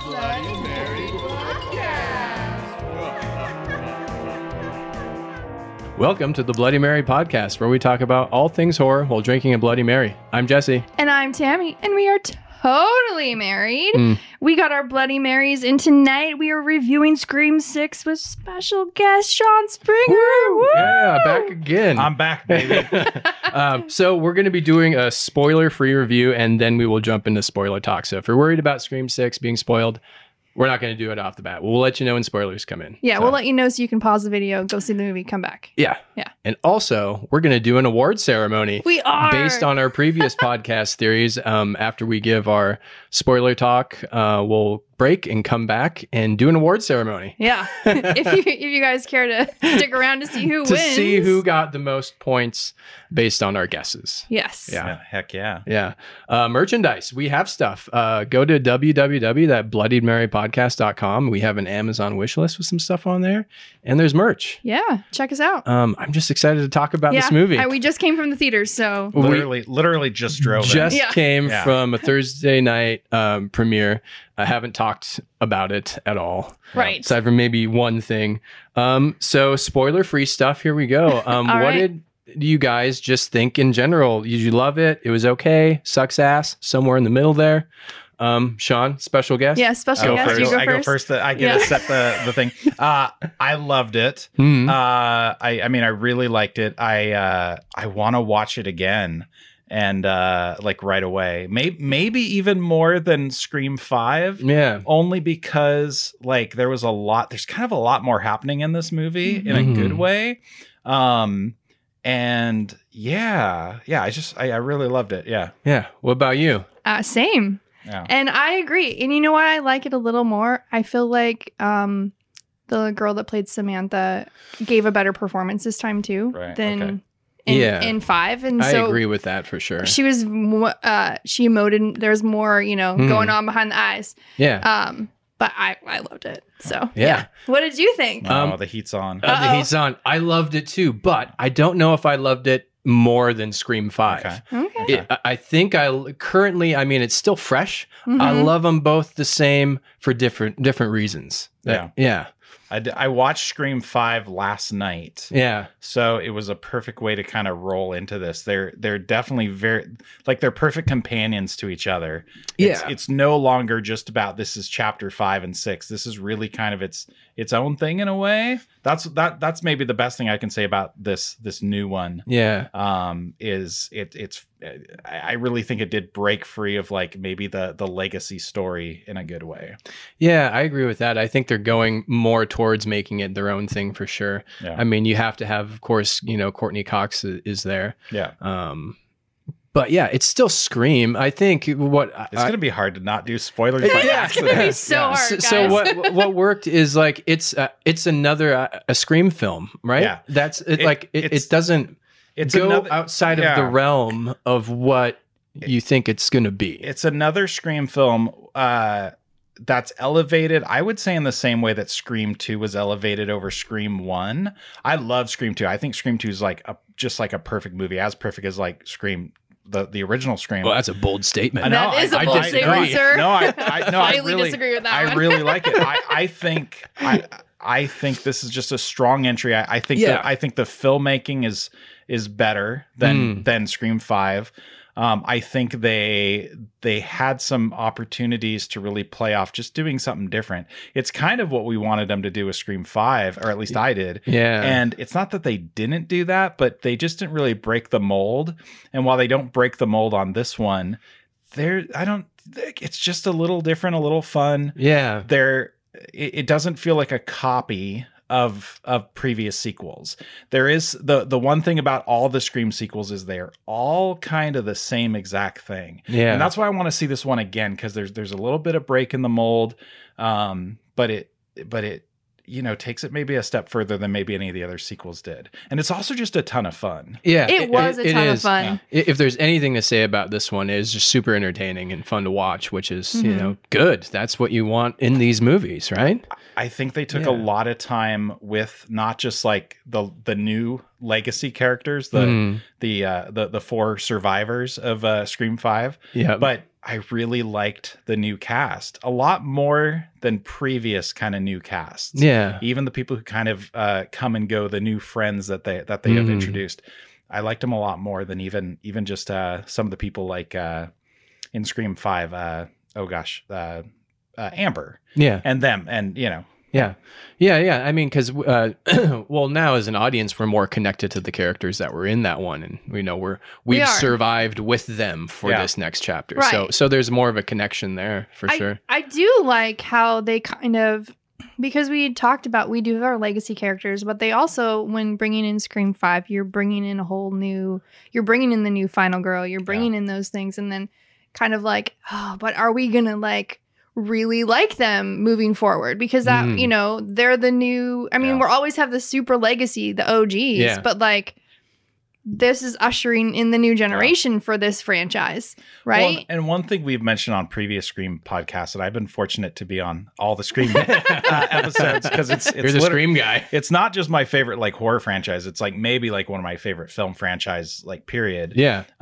Bloody Mary Podcast. Welcome to the Bloody Mary Podcast, where we talk about all things horror while drinking a Bloody Mary. I'm Jesse. And I'm Tammy, and we are totally married. We got our Bloody Marys, and tonight we are reviewing Scream 6 with special guest Sean Springer. Woo! Yeah, back again. I'm back, baby. So we're going to be doing a spoiler-free review, and then we will jump into spoiler talk. So if you're worried about Scream 6 being spoiled, we're not going to do it off the bat. We'll let you know when spoilers come in. Yeah, So, we'll let you know so you can pause the video, go see the movie, come back. Yeah. Yeah. And also, we're going to do an award ceremony. We are. Based on our previous podcast theories. After we give our spoiler talk, we'll break and come back and do an award ceremony. Yeah. if you guys care to stick around to see who To wins. see who got the most points based on our guesses. Yes. Yeah. Heck yeah. Yeah. Merchandise. We have stuff. Go to www.bloodiedmarypodcast.com. We have an Amazon wish list with some stuff on there. And there's merch. Yeah. Check us out. I'm just excited to talk about this movie. We just came from the theaters, so. Literally just drove Just in. came Yeah. from a Thursday night premiere. I haven't talked about it at all. Right. Aside from maybe one thing. So spoiler-free stuff. Here we go. What right. did you guys just think in general? Did you love it? It was okay? Sucks ass? Somewhere in the middle there? Sean, special guest? Yeah, special guest. You go I first. go first. I get to set the thing. I loved it. Mhm. I mean, I really liked it. I want to watch it again. And like right away, maybe even more than Scream 5. Yeah. Only because like there's kind of a lot more happening in this movie in a good way. And yeah, I really loved it. Yeah. Yeah. What about you? Same. Yeah. And I agree. And you know why I like it a little more? I feel like the girl that played Samantha gave a better performance this time too Right, than okay. in 5. And I so agree with that for sure. she was she emoted. There's more, going on behind the eyes. Yeah. But I loved it. So Yeah. What did you think? Oh, the heat's on. The heat's on. I loved it too, but I don't know if I loved it more than Scream 5. Okay. Okay. I think currently, I mean, it's still fresh. Mm-hmm. I love them both the same for different reasons. Yeah. I watched Scream 5 last night. Yeah. So it was a perfect way to kind of roll into this. They're definitely they're perfect companions to each other. It's no longer just about this is chapter 5 and 6. This is really kind of its own thing in a way. That's maybe the best thing I can say about this new one. Yeah. I really think it did break free of like maybe the legacy story in a good way. Yeah, I agree with that. I think they're going more towards making it their own thing for sure. Yeah. I mean, you have to have, of course, Courtney Cox is there. Yeah. But yeah, it's still Scream. I think It's going to be hard to not do spoilers. by Yeah, It's gonna be accident. so hard, guys. So what worked is like it's another a Scream film, right? Yeah. That's it's- it doesn't It's go another- outside of yeah. the realm of what you think it's going to be. It's another Scream film that's elevated, I would say, in the same way that Scream 2 was elevated over Scream 1. I love Scream 2. I think Scream 2 is just like a perfect movie, as perfect as like Scream, the original Scream. Well, that's a bold statement. I know, That is a bold disagree. statement, sir. No, I Highly really disagree with that I one. really like it. I think this is just a strong entry. I think the filmmaking is better than Scream 5. I think they had some opportunities to really play off just doing something different. It's kind of what we wanted them to do with Scream 5, or at least I did. Yeah. And it's not that they didn't do that, but they just didn't really break the mold. And while they don't break the mold on this one, it's just a little different, a little fun. Yeah. It doesn't feel like a copy of previous sequels. There is the one thing about all the Scream sequels is they're all kind of the same exact thing. Yeah. And that's why I want to see this one again, because there's a little bit of break in the mold. But it takes it maybe a step further than maybe any of the other sequels did. And it's also just a ton of fun. Yeah. It was a ton of is. fun. Yeah. If there's anything to say about this one, it's just super entertaining and fun to watch, which is, good. That's what you want in these movies, right? I think they took a lot of time with not just like the new legacy characters, the 4 survivors of Scream 5, Yeah. but I really liked the new cast a lot more than previous kind of new casts. Yeah. Even the people who kind of come and go, the new friends that they have introduced. I liked them a lot more than even just some of the people like in Scream 5. Amber. Yeah. And them, and Yeah. I mean, because well, now as an audience, we're more connected to the characters that were in that one, and we've survived with them for this next chapter. Right. So there's more of a connection there for sure. I do like how they kind of, because we had talked about, we do have our legacy characters, but they also, when bringing in Scream 5, you're bringing in you're bringing in the new final girl, you're bringing in those things, and then kind of like, oh, but are we gonna like really like them moving forward, because that they're the new, I mean, we'll always have the super legacy, the OGs, but like this is ushering in the new generation for this franchise, right? Well, and one thing we've mentioned on previous Scream podcasts, and I've been fortunate to be on all the Scream episodes, because it's you're the Scream guy. It's not just my favorite like horror franchise, it's like maybe like one of my favorite film franchise, like period.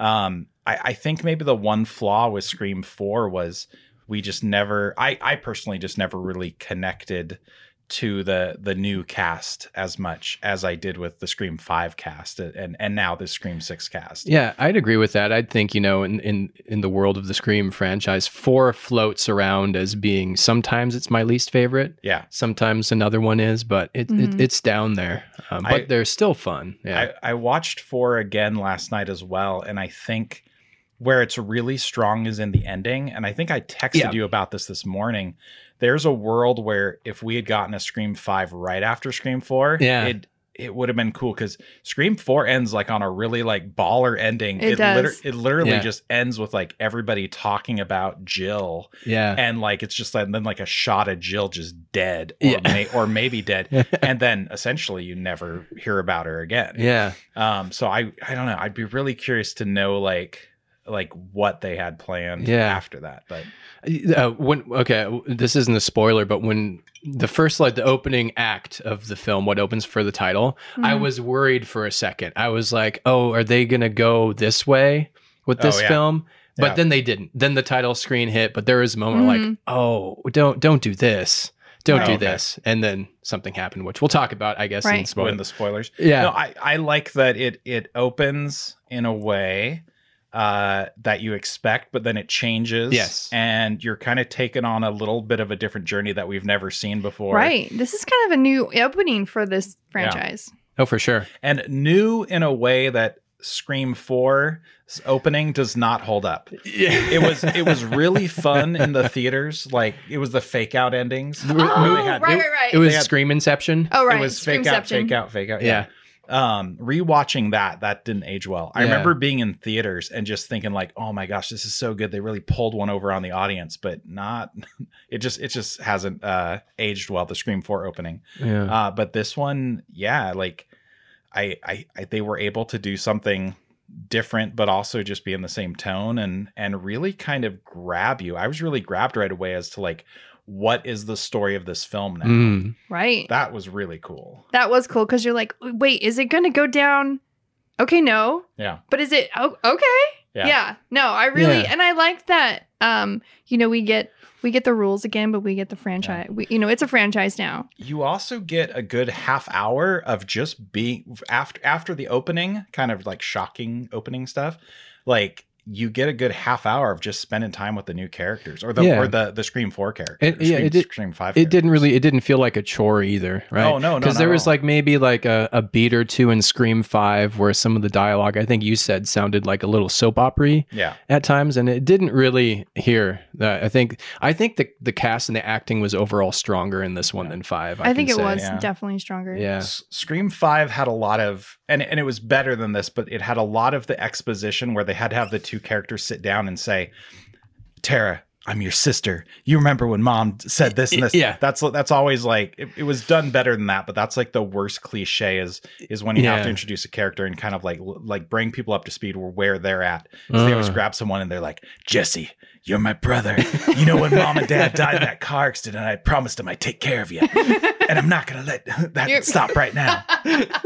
I think maybe the one flaw with Scream 4 was we just never, I personally just never really connected to the new cast as much as I did with the Scream 5 cast and now the Scream 6 cast. Yeah, I'd agree with that. I'd think, in the world of the Scream franchise, 4 floats around as being, sometimes it's my least favorite. Yeah. Sometimes another one is, but it's down there. But they're still fun. Yeah. I watched 4 again last night as well, and I think where it's really strong is in the ending. And I think I texted you about this morning. There's a world where if we had gotten a Scream 5 right after Scream 4, it would have been cool, because Scream 4 ends like on a really like baller ending. It literally just ends with like everybody talking about Jill. Yeah. And like it's just like, and then like a shot of Jill just dead or maybe dead. And then essentially you never hear about her again. Yeah. So I don't know. I'd be really curious to know like what they had planned after that. But this isn't a spoiler, but when the first, like the opening act of the film, what opens for the title, I was worried for a second. I was like, oh, are they gonna go this way with this film? But then they didn't. Then the title screen hit, but there was a moment like, oh, don't do this. Don't do this. And then something happened, which we'll talk about, I guess, in the spoilers. Yeah. No, I like that it opens in a way that you expect, but then it changes. Yes. And you're kind of taken on a little bit of a different journey that we've never seen before. Right. This is kind of a new opening for this franchise. Oh, for sure. And new in a way that Scream 4's opening does not hold up. Yeah. It was really fun in the theaters. Like it was the fake out endings. Right. It was Scream Inception. Oh, right. It was fake out. Yeah. Rewatching that didn't age well. I remember being in theaters and just thinking like, oh my gosh, this is so good. They really pulled one over on the audience, but not, it just hasn't aged well, the Scream 4 opening. Yeah. But this one, like I they were able to do something different, but also just be in the same tone and really kind of grab you. I was really grabbed right away as to like, what is the story of this film now? Right. That was really cool. That was cool, because you're like, wait, is it going to go down? Okay, no. Yeah. But is it? Oh, okay. Yeah. No, I really, and I like that. We get the rules again, but we get the franchise. It's a franchise now. You also get a good half hour of just being after the opening, kind of like shocking opening stuff. Like you get a good half hour of just spending time with the new characters or the Scream 4 characters. Scream 5 characters. It didn't feel like a chore either, right? Oh, no. Because there was like maybe like a beat or two in Scream 5 where some of the dialogue, I think you said, sounded like a little soap opera at times, and it didn't really hear that. I think the cast and the acting was overall stronger in this one than 5. I think it was definitely stronger. Yeah. Scream 5 had a lot of, and it was better than this, but it had a lot of the exposition where they had to have the two characters sit down and say, Tara, I'm your sister. You remember when mom said this and this? Yeah. That's always like, it was done better than that, but that's like the worst cliche is when you have to introduce a character and kind of like bring people up to speed where they're at. So they always grab someone and they're like, Jesse, you're my brother. You know when mom and dad died in that car accident, I promised them I'd take care of you. And I'm not going to let that stop right now.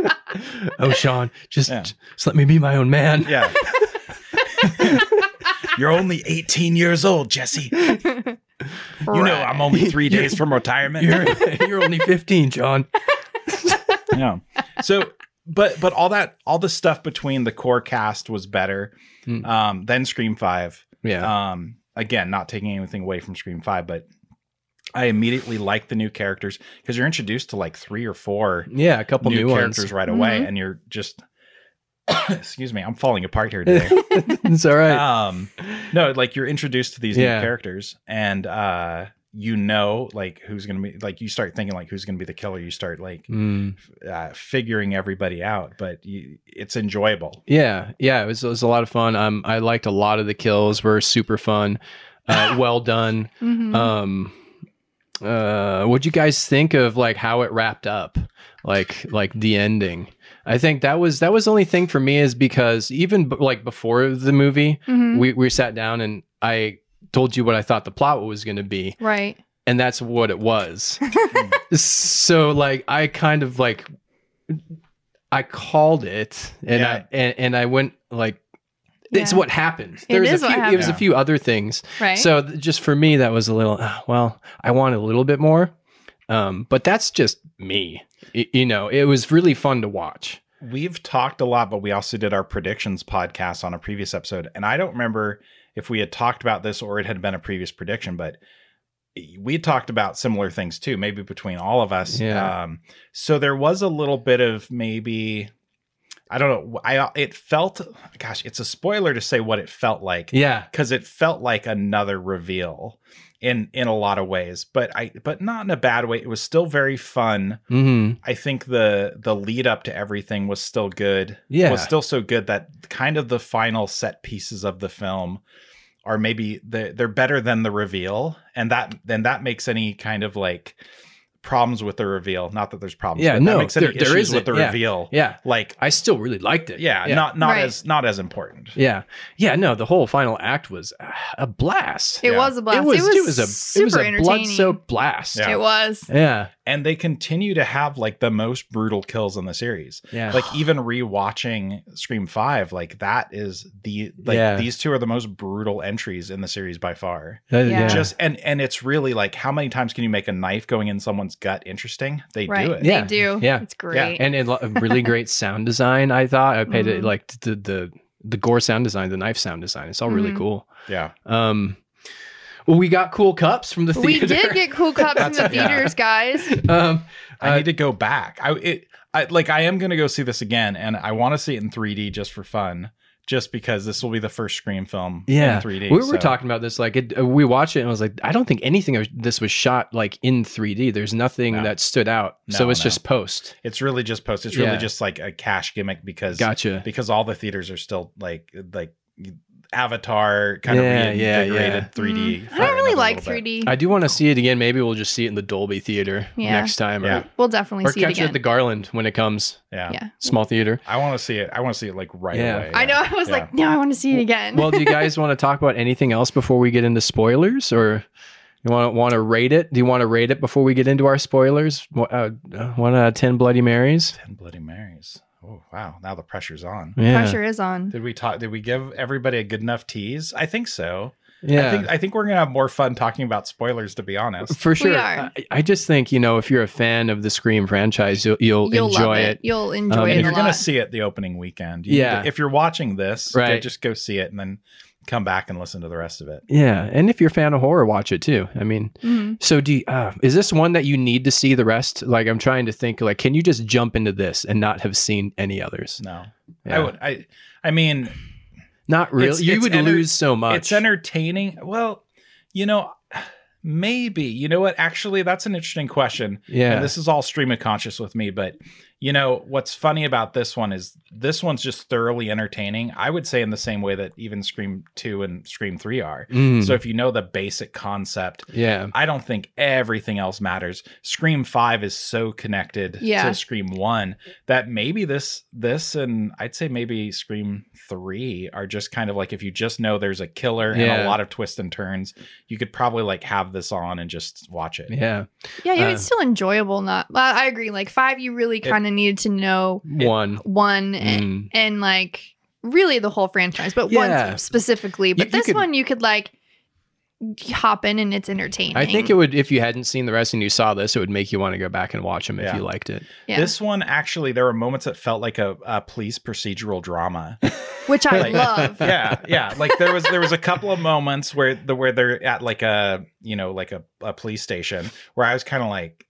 Oh, Sean, just let me be my own man. Yeah. You're only 18 years old, Jesse. You know I'm only 3 days from retirement. You're only 15, John. Yeah. So, but all the stuff between the core cast was better than Scream 5. Yeah. Again, not taking anything away from Scream 5, but I immediately liked the new characters because you're introduced to like 3 or 4 a couple new characters ones right away, and you're just excuse me, I'm falling apart here today. It's all right. No, like you're introduced to these new characters, and you know, like who's gonna be, like you start thinking like who's gonna be the killer. You start like figuring everybody out, but it's enjoyable. Yeah, it was a lot of fun. I liked a lot of the kills were super fun, well done. What'd you guys think of like how it wrapped up, like the ending? I think that was the only thing for me, is because even like before the movie, we sat down and I told you what I thought the plot was going to be, right? And that's what it was. So like I kind of like I called it, and I went like, it's what happened. There was a few other things, right? So just for me, that was a little. Well, I wanted a little bit more, but that's just me. You know, it was really fun to watch. We've talked a lot, but we also did our predictions podcast on a previous episode, and I don't remember if we had talked about this or it had been a previous prediction, but we talked about similar things too, maybe between all of us. Yeah. So there was a little bit of maybe. I don't know. It felt, gosh, it's a spoiler to say what it felt like. Yeah. Because it felt like another reveal in a lot of ways, but not in a bad way. It was still very fun. I think the lead up to everything was still good. Yeah. It was still so good that kind of the final set pieces of the film are maybe they're better than the reveal. And that makes any kind of like problems with the reveal. Not that there's problems. Yeah, but no, that makes any there issues isn't. with the reveal. Yeah, like I still really liked it. Yeah, not right. not as important. Yeah. No, the whole final act was a blast. It was a blast. It was a blood-soaked blast. Yeah. It was. Yeah. And they continue to have like the most brutal kills in the series. Yeah. Like even rewatching Scream 5, like that is these two are the most brutal entries in the series by far. Just and it's really like, how many times can you make a knife going in someone's gut interesting? They do it. They do. Yeah. It's great. And a really great sound design, I thought. I paid it like the gore sound design, the knife sound design. It's all really cool. Yeah. Well, we got cool cups from the theater. We did get cool cups from the theaters, guys. I need to go back. I am going to go see this again, and I want to see it in 3D just for fun, just because this will be the first Scream film in 3D. We were talking about this, like we watched it and I was like, I don't think anything of this was shot like in 3D. There's nothing that stood out. So it's just post. It's really just post. It's really just like a cash gimmick because all the theaters are still like Avatar kind of reinvigorated 3D. I don't really like 3D. I do want to see it again. Maybe we'll just see it in the Dolby Theater next time. We'll definitely see it again. Or catch it at the Garland when it comes. Yeah. Small theater. I want to see it. I want to see it like right away. I know. I was like, no, I want to see it again. Well, do you guys want to talk about anything else before we get into spoilers, or you want to rate it? Do you want to rate it before we get into our spoilers? 1 out of 10 Bloody Marys. 10 Bloody Marys. Oh, wow. Now the pressure's on. Yeah. Pressure is on. Did we give everybody a good enough tease? I think so. Yeah. I think we're going to have more fun talking about spoilers, to be honest. For sure. I just think, if you're a fan of the Scream franchise, you'll enjoy it. You'll enjoy it. And you're going to see it the opening weekend. If you're watching this, just go see it and then come back and listen to the rest of it. Yeah. And if you're a fan of horror, watch it too. I mean, so is this one that you need to see the rest? Like, I'm trying to think, like, can you just jump into this and not have seen any others? No. Yeah. I mean, not really. You would lose so much. It's entertaining. Well, maybe. You know what? Actually, that's an interesting question. Yeah. And this is all stream of conscious with me, but what's funny about this one is this one's just thoroughly entertaining. I would say in the same way that even Scream 2 and Scream 3 are. So if you know the basic concept, I don't think everything else matters. Scream 5 is so connected to Scream 1 that maybe this and I'd say maybe Scream 3 are just kind of like, if you just know there's a killer and a lot of twists and turns, you could probably like have this on and just watch it. Yeah. Yeah, it's still enjoyable. I agree. Like 5, you really kind of needed to know one and like really the whole franchise, but one specifically. But this one you could like hop in and it's entertaining. I think it would, if you hadn't seen the rest and you saw this, it would make you want to go back and watch them if you liked it. Yeah. This one, actually, there were moments that felt like a police procedural drama. Which I love. Yeah. Like there was a couple of moments where they're at like a police station where I was kind of like,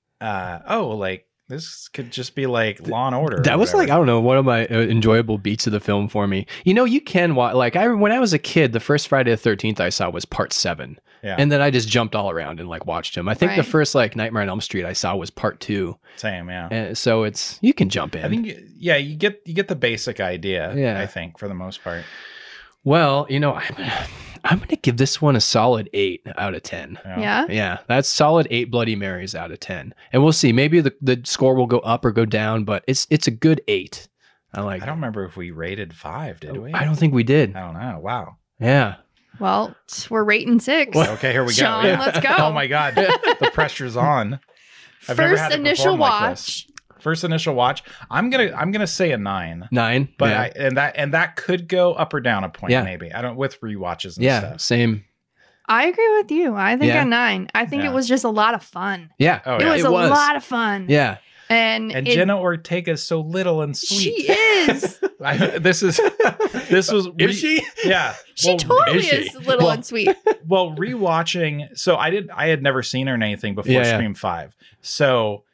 this could just be like Law and Order. That was like, I don't know, one of my enjoyable beats of the film for me. You know, you can watch, like, when I was a kid, the first Friday the 13th I saw was part 7. Yeah. And then I just jumped all around and like watched him. I think the first like Nightmare on Elm Street I saw was part 2. Same, yeah. And so you can jump in. I think, you get the basic idea, I think, for the most part. Well, you know, I'm going to give this one a solid 8 out of 10. Yeah? Yeah, that's solid 8 Bloody Marys out of 10. And we'll see. Maybe the score will go up or go down, but it's a good 8. I don't remember if we rated 5, did we? I don't think we did. I don't know. Wow. Yeah. Well, we're rating 6. Okay, here we go. Sean, let's go. Oh my God. The pressure's on. I've never had initial watch. Like this. First initial watch. I'm gonna say a 9. 9, but that could go up or down a point maybe. I don't with rewatches and stuff. Same. I agree with you. I think a 9. I think it was just a lot of fun. Yeah, it was a lot of fun. Yeah, and Jenna Ortega is so little and sweet. She is. This was. Is she? Yeah, she totally is little and sweet. Well, rewatching. So I had never seen her in anything before Scream 5. So.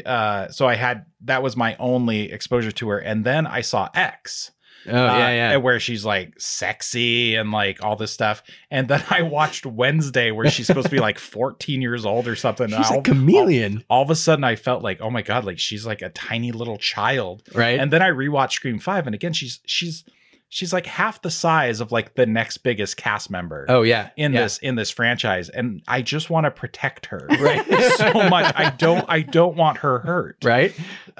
That was my only exposure to her. And then I saw X. Where she's like sexy and like all this stuff. And then I watched Wednesday where she's supposed to be like 14 years old or something. She's a chameleon. All of a sudden I felt like, oh my God, like she's like a tiny little child. Right. And then I rewatched Scream 5. And again, she's like half the size of like the next biggest cast member. Oh yeah. In this franchise. And I just want to protect her so much. I don't want her hurt. Right.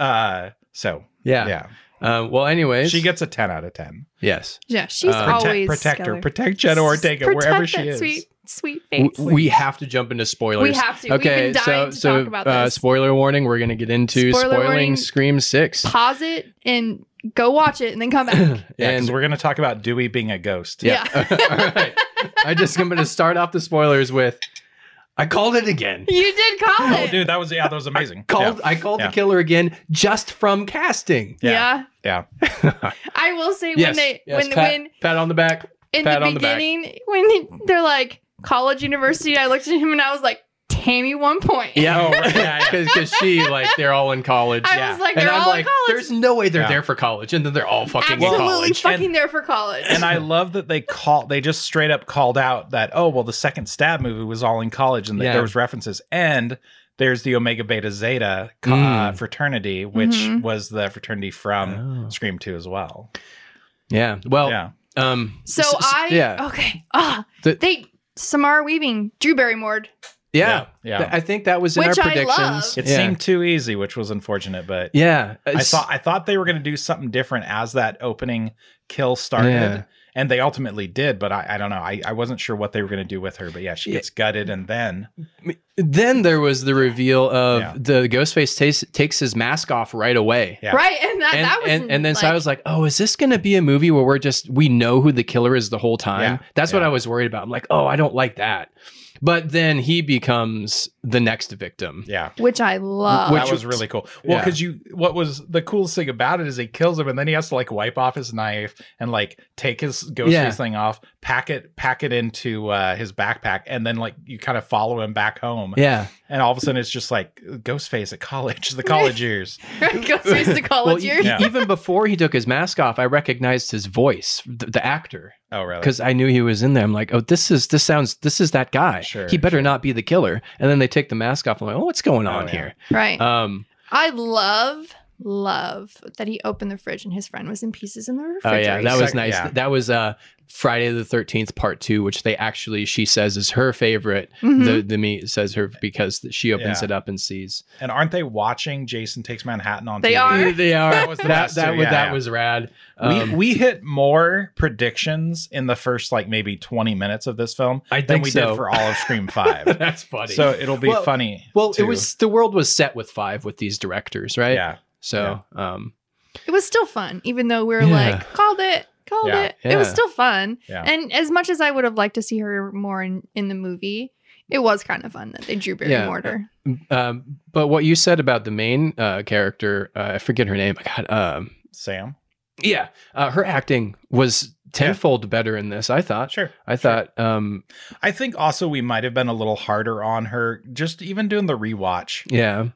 So yeah. Well, anyways, she gets a 10 out of 10. Yes. Yeah. She's always protect her. Protect Jenna Ortega wherever she is. Sweet face. We have to jump into spoilers. We have to. Okay, We've been dying to talk about this. Spoiler warning. We're going to get into spoiling Scream 6. Pause it and go watch it and then come back. And we're going to talk about Dewey being a ghost. Yeah. All right. I'm going to start off the spoilers with, I called it again. You did call it. Oh, dude, that was amazing. I called the killer again just from casting. Yeah. I will say when pat on the back. In the beginning, when they're like college, university, I looked at him and I was like, Tammy 1 point. Yeah, because she they're all in college. I was like, they're all in college. There's no way they're there for college, and then they're all fucking in college. Absolutely fucking there for college. And I love that they just straight up called out that the second Stab movie was all in college, and there was references. And there's the Omega Beta Zeta fraternity, which was the fraternity from Scream 2 as well. Yeah. Well. Yeah. Samara Weaving, Drew Barrymore. Yeah. I think that was in our predictions. It seemed too easy, which was unfortunate, but I thought they were going to do something different as that opening kill started, and they ultimately did. But I don't know. I wasn't sure what they were going to do with her. But she gets gutted, and then there was the reveal of the Ghostface takes his mask off right away. Yeah. Right, and that was and then so I was like, oh, is this going to be a movie where we know who the killer is the whole time? Yeah. That's what I was worried about. I'm like, oh, I don't like that. But then he becomes the next victim. Yeah. Which I love. That was really cool. Well, because what was the coolest thing about it is he kills him and then he has to wipe off his knife and take his Ghostface thing off, pack it into his backpack, and then you kind of follow him back home. Yeah. And all of a sudden it's just Ghostface at college, the college years. Ghostface the college years. Even before he took his mask off, I recognized his voice, the actor. Oh, really? Because I knew he was in there. I'm like, oh, this is that guy. Sure, he better not be the killer. And then they take the mask off. I'm like, oh, what's going on here? Right. I love that he opened the fridge and his friend was in pieces in the refrigerator. Oh yeah, that was nice. Yeah. That was Friday the 13th part 2, which she says is her favorite. The meat says her because she opens it up and sees. And aren't they watching Jason Takes Manhattan on TV? They are. That was the best that was rad. We hit more predictions in the first maybe 20 minutes of this film than we did for all of Scream 5. That's funny. So it'll be funny. Well, it was the world was set with 5 with these directors, right? Yeah. So it was still fun, even though we were called it. Called it. It was still fun. Yeah. And as much as I would have liked to see her more in the movie, it was kind of fun that they drew Barry Mortar. But what you said about the main character, I forget her name. Sam. Yeah. Her acting was tenfold better in this, I thought. Sure. I thought. I think also we might have been a little harder on her, just even doing the rewatch. Yeah.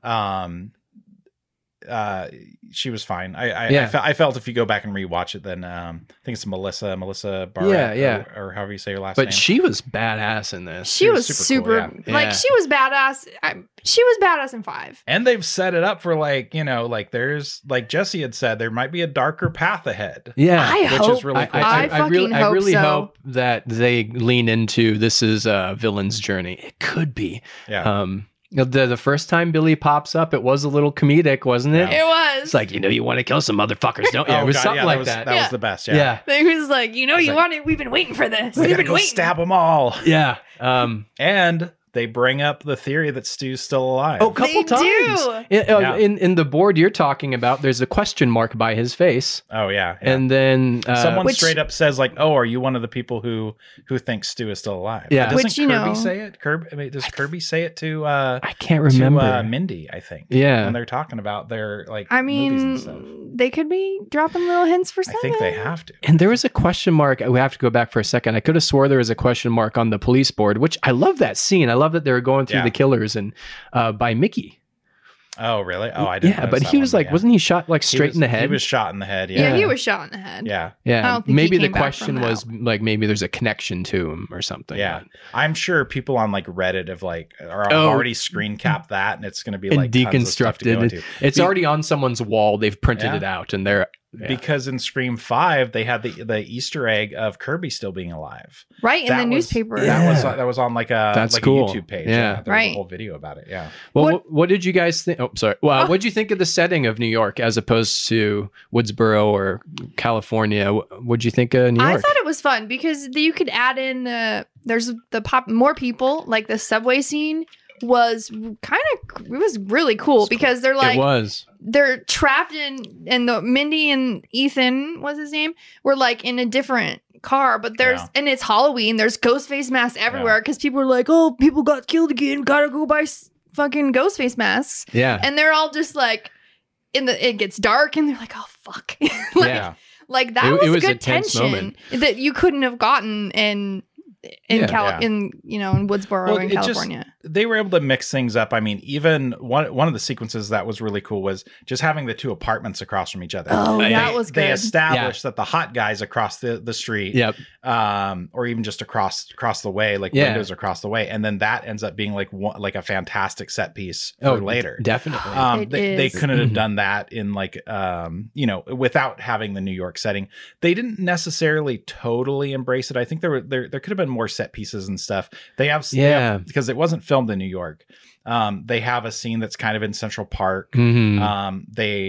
She was fine. I felt if you go back and rewatch it, then I think it's Melissa Barrett, or however you say her last name. But she was badass in this. She was super cool, like she was badass. She was badass in 5. And they've set it up for there's like Jesse had said, there might be a darker path ahead. Yeah, I hope. Really cool. I really hope that they lean into this is a villain's journey. It could be. Yeah. The first time Billy pops up, it was a little comedic, wasn't it? It was. It's like, you want to kill some motherfuckers, don't you? It was something like that. That was the best, yeah. It was like, we've been waiting for this. We gotta go stab them all. Yeah. And they bring up the theory that Stu's still alive. Oh, a couple times. In the board you're talking about, there's a question mark by his face. Oh, yeah. And then... someone straight up says, like, oh, are you one of the people who think Stu is still alive? Yeah. Doesn't Kirby say it? Does Kirby say it to... I can't remember. To Mindy, I think. Yeah. When they're talking about their, movies and stuff. They could be dropping little hints for 7. I think they have to. And there was a question mark. We have to go back for a second. I could have swore there was a question mark on the police board, which I love that scene. I love that they were going through the killers and by Mickey. Oh, really? Oh, I didn't. Yeah, but he was wasn't he shot straight in the head? He was shot in the head. Yeah, he was shot in the head. Yeah. I don't think maybe the question was maybe there's a connection to him or something. Yeah. But I'm sure people on Reddit have already screen capped that, and it's going to be deconstructed. It's already on someone's wall. They've printed it out, and they're. Yeah. Because in Scream 5, they had the Easter egg of Kirby still being alive. Right, in the newspaper. That was on a cool. YouTube page. Yeah. There was a whole video about it. Yeah. Well, what did you guys think? Oh, sorry. Well, what did you think of the setting of New York as opposed to Woodsboro or California? What did you think of New York? I thought it was fun because you could add in more people, like the subway scene was it was really cool because they're trapped in the Mindy and Ethan, what's his name, were in a different car, but and it's Halloween, there's ghost face masks everywhere because people are like, oh, people got killed again, gotta go buy fucking ghost face masks. Yeah. And they're all just it gets dark and they're like, oh fuck. That was a good tension moment that you couldn't have gotten in Woodsboro in California. They were able to mix things up. I mean, even one of the sequences that was really cool was just having the two apartments across from each other. Oh, that was good. They established that the hot guys across the street, or even just across the way, windows across the way, and then that ends up being like a fantastic set piece for later. Definitely, they couldn't have done that in without having the New York setting. They didn't necessarily totally embrace it. I think there could have been more set pieces and stuff. They have because it wasn't filmed in New York. They have a scene that's kind of in Central Park. Mm-hmm.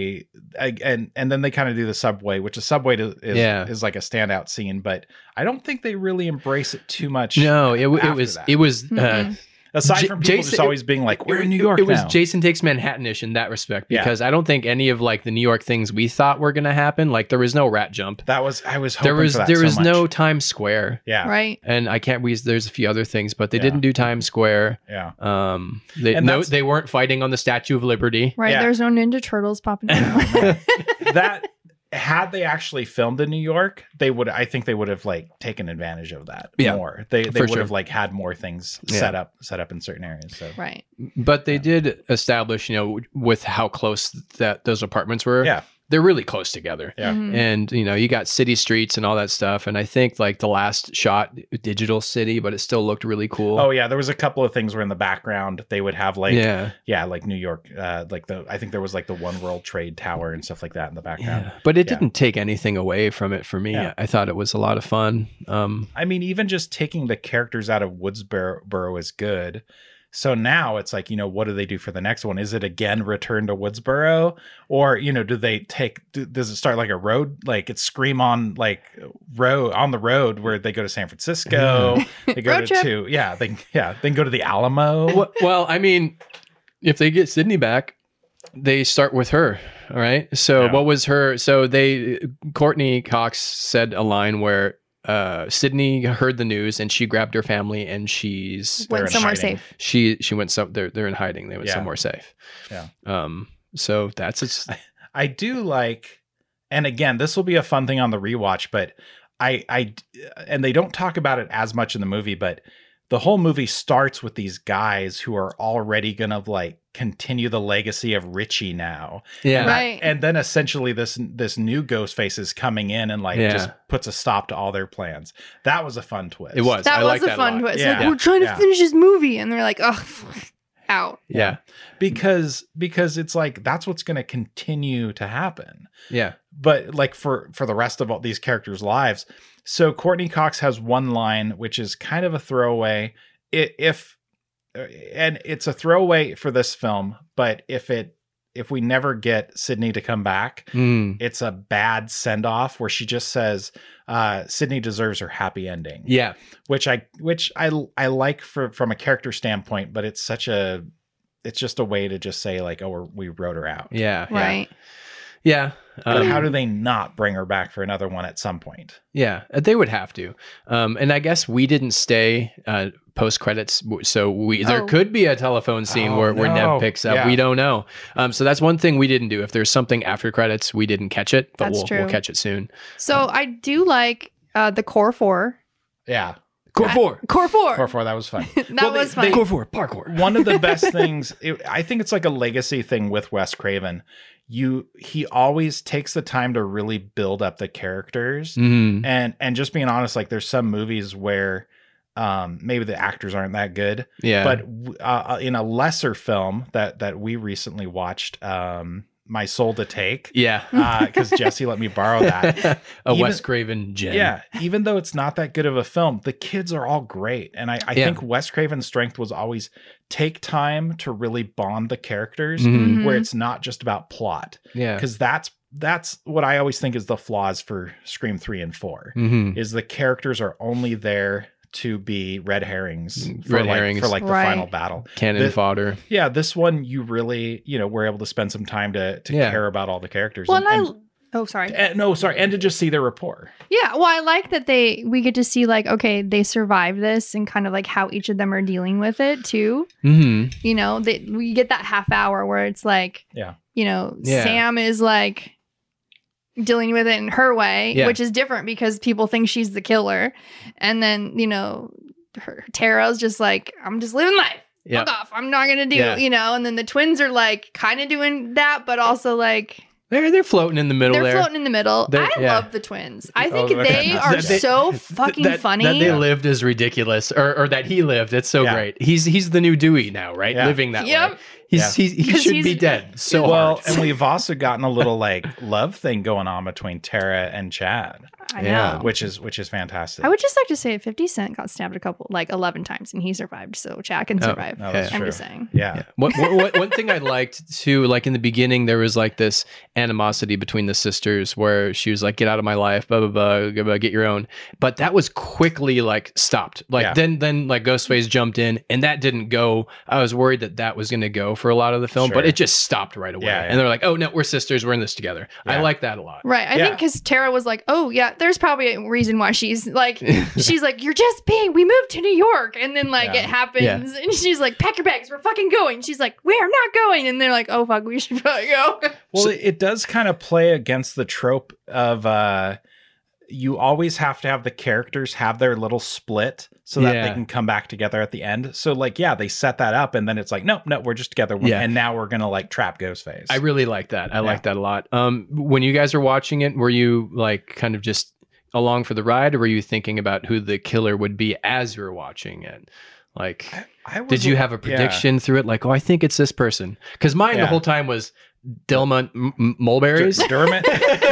And then they kind of do the subway, which the subway is like a standout scene, but I don't think they really embrace it too much. No, it was mm-hmm. Aside from people just always being like, we're in New York now. It was Jason Takes Manhattan-ish in that respect, because I don't think any of the New York things we thought were going to happen, there was no rat jump. I was hoping there was no Times Square. Yeah. Right. And there's a few other things, but they didn't do Times Square. Yeah. They weren't fighting on the Statue of Liberty. Right. Yeah. There's no Ninja Turtles popping out. Had they actually filmed in New York, I think they would have taken advantage of that more. They would have had more things set up in certain areas. So. Right. But they did establish, with how close those apartments were. Yeah. They're really close together. Yeah. Mm-hmm. And, you got city streets and all that stuff. And I think the last shot, digital city, but it still looked really cool. Oh, yeah. There was a couple of things where in the background they would have New York, I think there was the One World Trade Tower and stuff like that in the background. Yeah. But it didn't take anything away from it for me. Yeah. I thought it was a lot of fun. I mean, even just taking the characters out of Woodsboro is good. So now it's what do they do for the next one? Is it again return to Woodsboro, or do they does it start a road, it's Scream on on the road where they go to San Francisco, they go they go to the Alamo. Well, I mean, if they get Sydney back, they start with her. All right. So what was her? So Courtney Cox said a line where Sydney heard the news and she grabbed her family and went somewhere safe. She went they're in hiding. They went somewhere safe. Yeah. So that's I do like, and again, this will be a fun thing on the rewatch, but and they don't talk about it as much in the movie, but the whole movie starts with these guys who are already gonna like continue the legacy of Richie now. Yeah. Right. And then essentially this new Ghostface is coming in and like just puts a stop to all their plans. That was a fun twist. It was. That was a fun twist. Yeah. Like, we're trying to finish this movie. And they're like, oh, out. Yeah. Because it's like, that's what's going to continue to happen. Yeah. But like for the rest of all these characters' lives. So Courtney Cox has one line, which is kind of a throwaway. And it's a throwaway for this film, but if we never get Sydney to come back, it's a bad send off where she just says, Sydney deserves her happy ending. Yeah. Which I like from a character standpoint, but it's just a way to just say like, oh, we wrote her out. Yeah. Right. Yeah. But how do they not bring her back for another one at some point? Yeah, they would have to. And I guess we didn't stay post credits, so there could be a telephone scene where Nev picks up. Yeah. We don't know. So that's one thing we didn't do. If there's something after credits, we didn't catch it, but we'll catch it soon. So I do like the core four. Yeah. Core four. Core four. That was fun. was fun. Core four. Parkour. One of the best things. I think it's like a legacy thing with Wes Craven. He always takes the time to really build up the characters, and just being honest, like there's some movies where maybe the actors aren't that good. Yeah. But in a lesser film that we recently watched, My Soul to Take. Yeah. Because Jesse let me borrow that. Wes Craven gem. Yeah. Even though it's not that good of a film, the kids are all great. And I think Wes Craven's strength was always take time to really bond the characters where it's not just about plot. Yeah. Because that's what I always think is the flaws for Scream 3 and 4 is the characters are only there to be red herrings for the final battle. Cannon fodder. Yeah, this one you really, were able to spend some time to care about all the characters. Well, sorry. And to just see their rapport. Yeah, well, I like that we get to see like, okay, they survived this and kind of like how each of them are dealing with it too. Mm-hmm. We get that half hour where it's like, Sam is like dealing with it in her way, which is different because people think she's the killer. And then, Tara's just like, I'm just living life. Fuck off. I'm not going to do, and then the twins are like kind of doing that, but also like... They're floating in the middle there. They're floating in the middle. I love the twins. I think they are so fucking funny. That they lived is ridiculous. Or that he lived. It's so great. He's the new Dewey now, right? Yeah. Living that way. He should be dead. So well, and we've also gotten a little like love thing going on between Tara and Chad. I know. Which is fantastic. I would just like to say 50 Cent got stabbed 11 times and he survived, so Chad can survive. I'm just saying. Yeah. One thing I liked too, like in the beginning, there was like this animosity between the sisters where she was like, "Get out of my life, blah blah blah, get your own." But that was quickly like stopped. Like then like Ghostface jumped in, and that didn't go. I was worried that was going to go for a lot of the film, but it just stopped right away. And they're like, "Oh no, we're sisters. We're in this together." I like that a lot. Right. I think because Tara was like, "Oh yeah, there's probably a reason why she's like, you're just being. We moved to New York, and then like it happens, and she's like, pack your bags, we're fucking going." She's like, "We are not going," and they're like, "Oh fuck, we should probably go." Well, it does kind of play against the trope of you always have to have the characters have their little split so that they can come back together at the end. So like, they set that up and then it's like, no, we're just together. And now we're going to like trap Ghostface. I really like that. I like that a lot. When you guys were watching it, were you like kind of just along for the ride, or were you thinking about who the killer would be as you were watching it? Like, did you have a prediction through it? Like, oh, I think it's this person. Because mine the whole time was Delmont Mulberries. Dermot.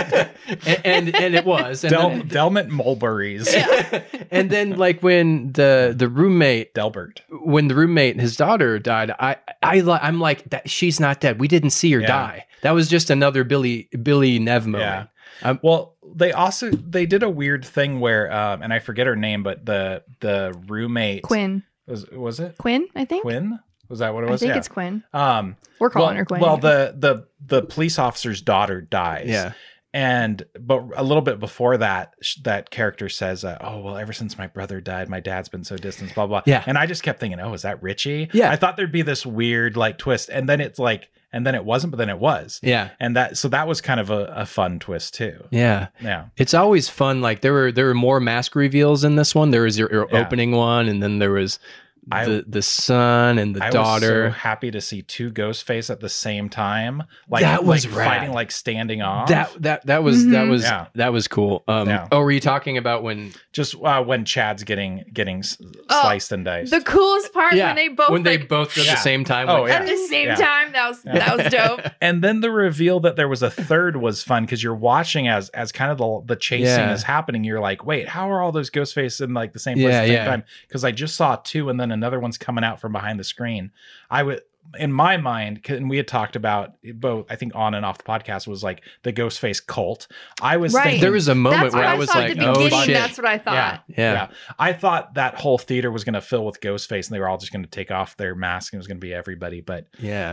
and it was. And Delmont Mulberries. And then like when the roommate. Delbert. When the roommate, his daughter died, I'm like, that she's not dead. We didn't see her die. That was just another Billy Nev moment. Well, they did a weird thing where, and I forget her name, but the roommate. Quinn. Was it? Quinn, I think. Quinn? Was that what it was? I think it's Quinn. We're calling her Quinn. Well, the police officer's daughter dies. Yeah. But a little bit before that, that character says, "Oh well, ever since my brother died, my dad's been so distant." Blah blah. Yeah. And I just kept thinking, "Oh, is that Richie?" Yeah. I thought there'd be this weird like twist, and then it wasn't, but then it was. Yeah. And that was kind of a fun twist too. Yeah. Yeah. It's always fun. Like there were more mask reveals in this one. There was your opening one, and then there was the son and the daughter. I was so happy to see two Ghostface at the same time. Like that was like rad. Fighting, like standing off. That was cool. Oh, were you talking about when when Chad's getting sliced and diced? The coolest part when they both at the same time. At the same time, that was dope. And then the reveal that there was a third was fun because you're watching as kind of the chasing is happening. You're like, wait, how are all those Ghostface in like the same place at the same time? Because I just saw two, and then another one's coming out from behind the screen. I would, in my mind, and we had talked about both, I think on and off the podcast, was like the Ghostface cult. I was thinking there was a moment where I was like, oh shit. That's what I thought. Yeah. I thought that whole theater was going to fill with Ghostface and they were all just going to take off their mask and it was going to be everybody. But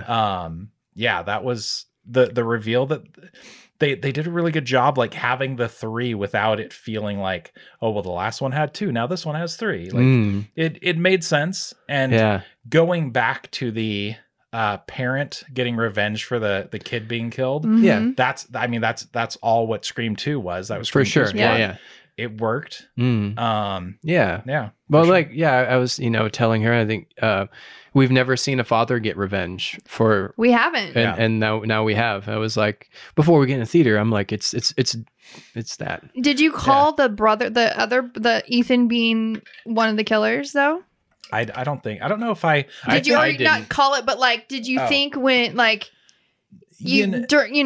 that was the reveal that they did a really good job, like having the three without it feeling like, oh, well, the last one had two. Now this one has three. Like it made sense. And going back to the parent getting revenge for the kid being killed. Mm-hmm. That's all what Scream 2 was. That was Scream for sure. 2's Yeah. It worked. Yeah. Well, I was, telling her, I think we've never seen a father get revenge for. We haven't. And now we have. I was like, before we get in the theater, I'm like, it's that. Did you call the brother, the Ethan being one of the killers though? I don't know if I did you already not call it, but like, did you think when like the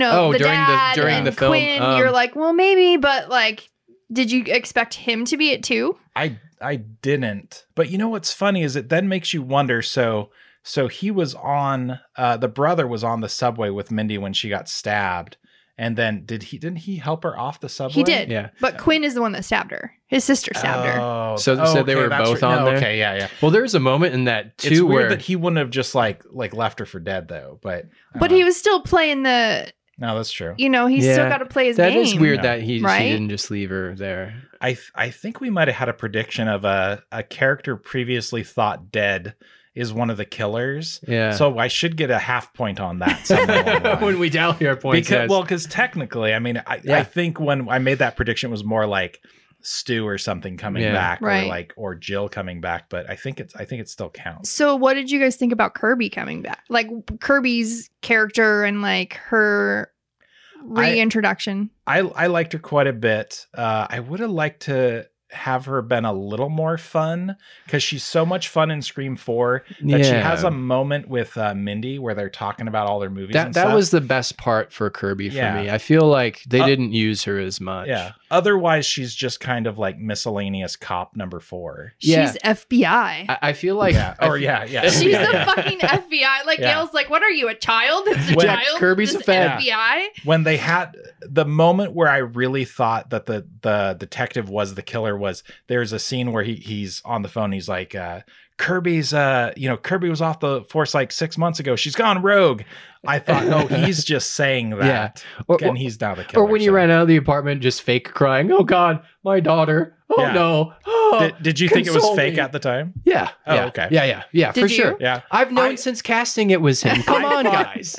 dad during the film, Quinn, you're like, well, maybe, but like, did you expect him to be it too? I didn't. But you know what's funny is it then makes you wonder. So he was on the brother was on the subway with Mindy when she got stabbed. And then didn't he help her off the subway? He did. Yeah. But Quinn is the one that stabbed her. His sister stabbed her. So they were both on there? Okay, yeah. Well, there's a moment in that too it's where weird that he wouldn't have just like left her for dead though. But he was still playing the. No, that's true. He's still got to play his game. That is weird that she right? didn't just leave her there. I think we might have had a prediction of a character previously thought dead is one of the killers. Yeah. So I should get a half point on that somewhere along the line. When we tally our points. Because technically, I mean, I think when I made that prediction, it was more like Stu or something coming back, right. or Jill coming back. But I think it still counts. So what did you guys think about Kirby coming back? Like Kirby's character and like her reintroduction. I liked her quite a bit. I would have liked to have her been a little more fun because she's so much fun in Scream 4 that she has a moment with Mindy where they're talking about all their movies. That was the best part for Kirby for me. I feel like they didn't use her as much. Yeah. Otherwise, she's just kind of like miscellaneous cop number 4. She's FBI. I feel like, yeah. She's the fucking FBI. Like Gail's like, what are you, a child? It's a child. Kirby's a fan. FBI. When they had the moment where I really thought that the detective was the killer was there's a scene where he's on the phone. He's like, Kirby's, Kirby was off the force like 6 months ago. She's gone rogue. I thought, no, he's just saying that. And he's now the killer. Or when you ran out of the apartment, just fake crying. Oh God, my daughter. Oh no. Oh, did you think it was fake at the time? Yeah. Oh, okay. Yeah, for sure. Yeah. I've known since casting it was him. Come on, guys.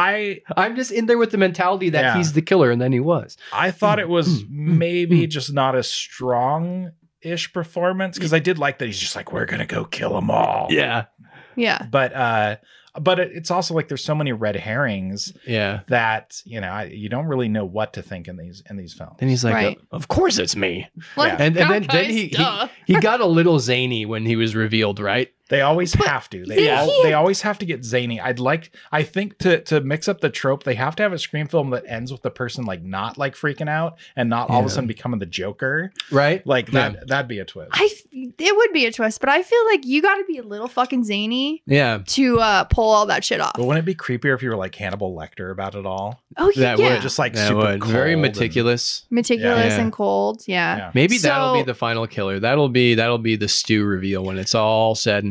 I'm just in there with the mentality that he's the killer, and then he was. I thought it was maybe just not a strong-ish performance, because I did like that he's just like, we're gonna go kill them all. Yeah. But it's also like there's so many red herrings that you don't really know what to think in these films. And he's like, of course it's me. Like, and then he got a little zany when he was revealed, right? They always have to. They always have to get zany. I think to mix up the trope, they have to have a Scream film that ends with the person like not like freaking out and not all of a sudden becoming the Joker. Right? Like that'd be a twist. It would be a twist, but I feel like you got to be a little fucking zany. Yeah. To pull all that shit off. But wouldn't it be creepier if you were like Hannibal Lecter about it all? Oh yeah. That would. Just like that super would. cold. Very meticulous. And cold. Yeah. Maybe that'll be the final killer. That'll be the Stu reveal when it's all said and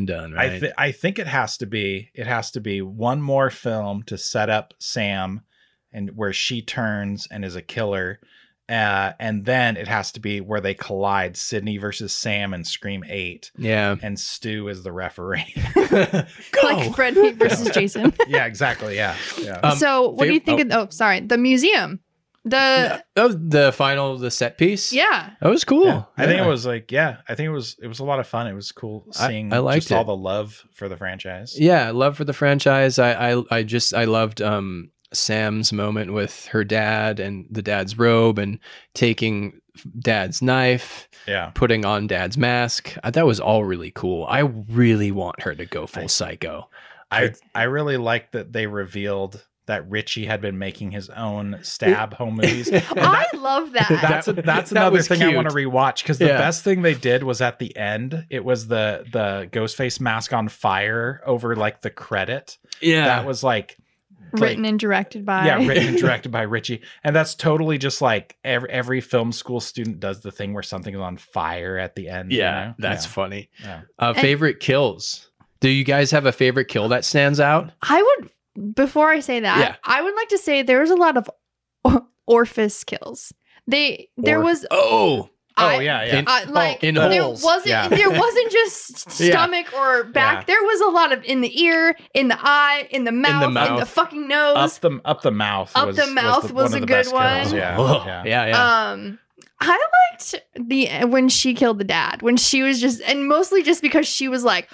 and done, right? I think it has to be one more film to set up Sam and where she turns and is a killer. And then it has to be where they collide, Sydney versus Sam in Scream 8. Yeah. And Stu is the referee. Like Freddy versus Jason. Yeah, exactly. Yeah. So what do you think of, the museum? The set piece? Yeah. That was cool. Yeah. I think it was it was a lot of fun. It was cool seeing I liked all the love for the franchise. Yeah, love for the franchise. I loved Sam's moment with her dad and the dad's robe and taking dad's knife, putting on dad's mask. That was all really cool. I really want her to go full psycho. I really liked that they revealed that Richie had been making his own stab home movies. I love that. That's another thing cute. I want to rewatch, because the best thing they did was at the end. It was the Ghostface mask on fire over like the credit. Yeah, that was like written and directed by Richie. And that's totally just like every film school student does the thing where something is on fire at the end. Yeah, that's funny. Yeah. Favorite kills. Do you guys have a favorite kill that stands out? Before I say that, I would like to say there was a lot of orifice kills. There wasn't just stomach or back. There was a lot of in the ear, in the eye, in the mouth, in the fucking nose. Up the mouth. Was a good one. Yeah. I liked when she killed the dad, when she was and mostly just because she was like,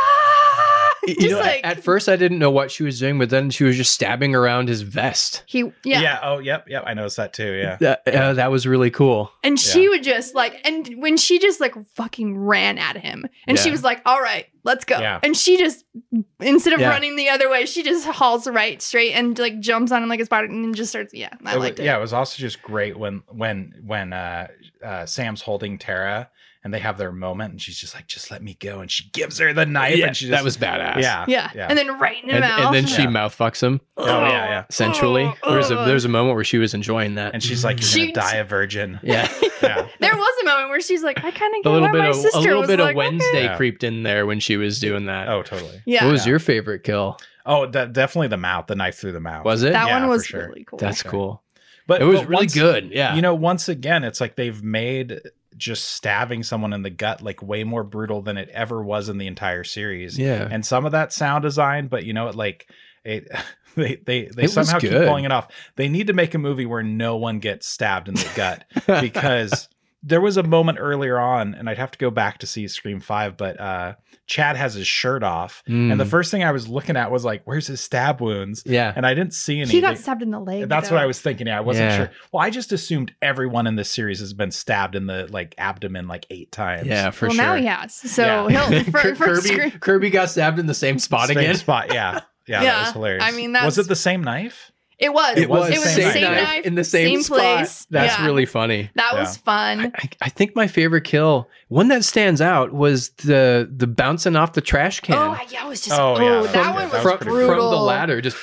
at first I didn't know what she was doing, but then she was just stabbing around his vest. I noticed that too. Yeah. That was really cool. And she would just and when she just fucking ran at him, and she was like, all right, let's go. Yeah. And she just, instead of running the other way, she just hauls straight and jumps on him like a spider and just starts. Yeah, I liked it. Yeah, it was also just great when Sam's holding Tara and they have their moment, and she's just like, just let me go. And she gives her the knife. Yeah, and she that was badass. Yeah. And then right in the mouth. And then she mouth fucks him. Sensually. There's a moment where she was enjoying that. And she's like, you're going to die a virgin. Yeah. There was a moment where she's like, I kind of get why my sister was a little bit like, of Wednesday creeped in there when she was doing that. Oh, totally. Yeah. What was your favorite kill? Oh, definitely the mouth, the knife through the mouth. Was it? That one was really cool. That's cool. But it was really good. Yeah. Once again, it's like they've made just stabbing someone in the gut way more brutal than it ever was in the entire series. Yeah. And some of that sound design, but they somehow keep pulling it off. They need to make a movie where no one gets stabbed in the gut, because there was a moment earlier on, and I'd have to go back to see Scream 5, but Chad has his shirt off, and the first thing I was looking at was where's his stab wounds? Yeah. And I didn't see any. He got stabbed in the leg. That's what I was thinking. Yeah, I wasn't sure. Well, I just assumed everyone in this series has been stabbed in the abdomen 8 times. Yeah, for sure. Well, now he has. So he'll Kirby got stabbed in the same spot again. Same spot, yeah. Yeah, that was hilarious. I mean, was it the same knife? It was the same knife in the same place. That's really funny. That was fun. I think my favorite kill, one that stands out, was the bouncing off the trash can. Oh yeah, it was just that one was brutal. From the ladder, just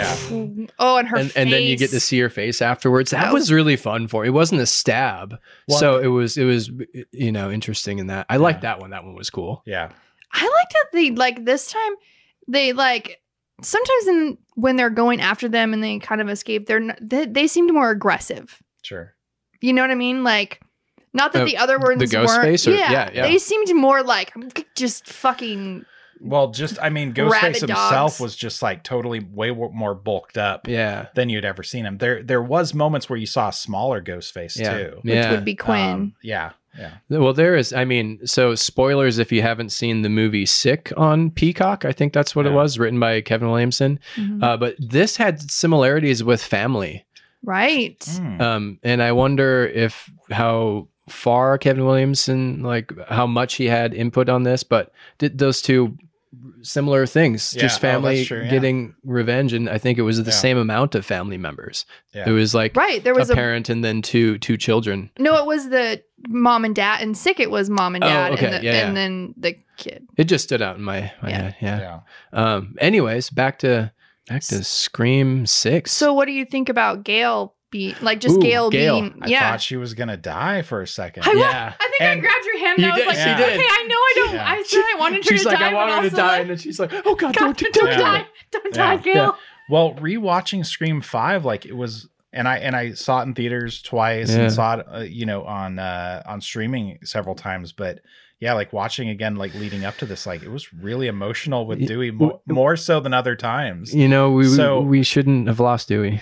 and her face. And then you get to see her face afterwards. That was really fun for it. It wasn't a stab, so it was interesting in that. I liked that one. That one was cool. Yeah, I liked that they this time they sometimes when they're going after them and they kind of escape, they seemed more aggressive. Sure. You know what I mean? Not that the other ones the Ghostface? Yeah. They seemed more just fucking. Well, Ghostface himself was just totally way more bulked up than you'd ever seen him. There was moments where you saw a smaller Ghostface too. Which would be Quinn. Yeah. Well, there is. So spoilers if you haven't seen the movie Sick on Peacock. I think that's what it was, written by Kevin Williamson. Mm-hmm. But this had similarities with Family. Right. And I wonder how far Kevin Williamson, how much he had input on this, but did those two similar things, just family getting revenge, and I think it was the same amount of family members. It was there was a parent and then two children. No, it was the mom and dad, and Sick it was mom and dad, and then the kid. It just stood out in my head. Anyways, back to Scream 6. So what do you think about Gail be like just Gale being. I thought she was gonna die for a second. I think I grabbed your hand. And I was like, she did. okay, I know I don't. I said I wanted her she's to like, die. I want her to die, and then she's like, oh God, don't die, don't die, Gale. Well, rewatching Scream 5, like it was, and I saw it in theaters twice and saw it, on streaming several times, but. Yeah, like watching again, like leading up to this, like it was really emotional with Dewey, more so than other times. We shouldn't have lost Dewey.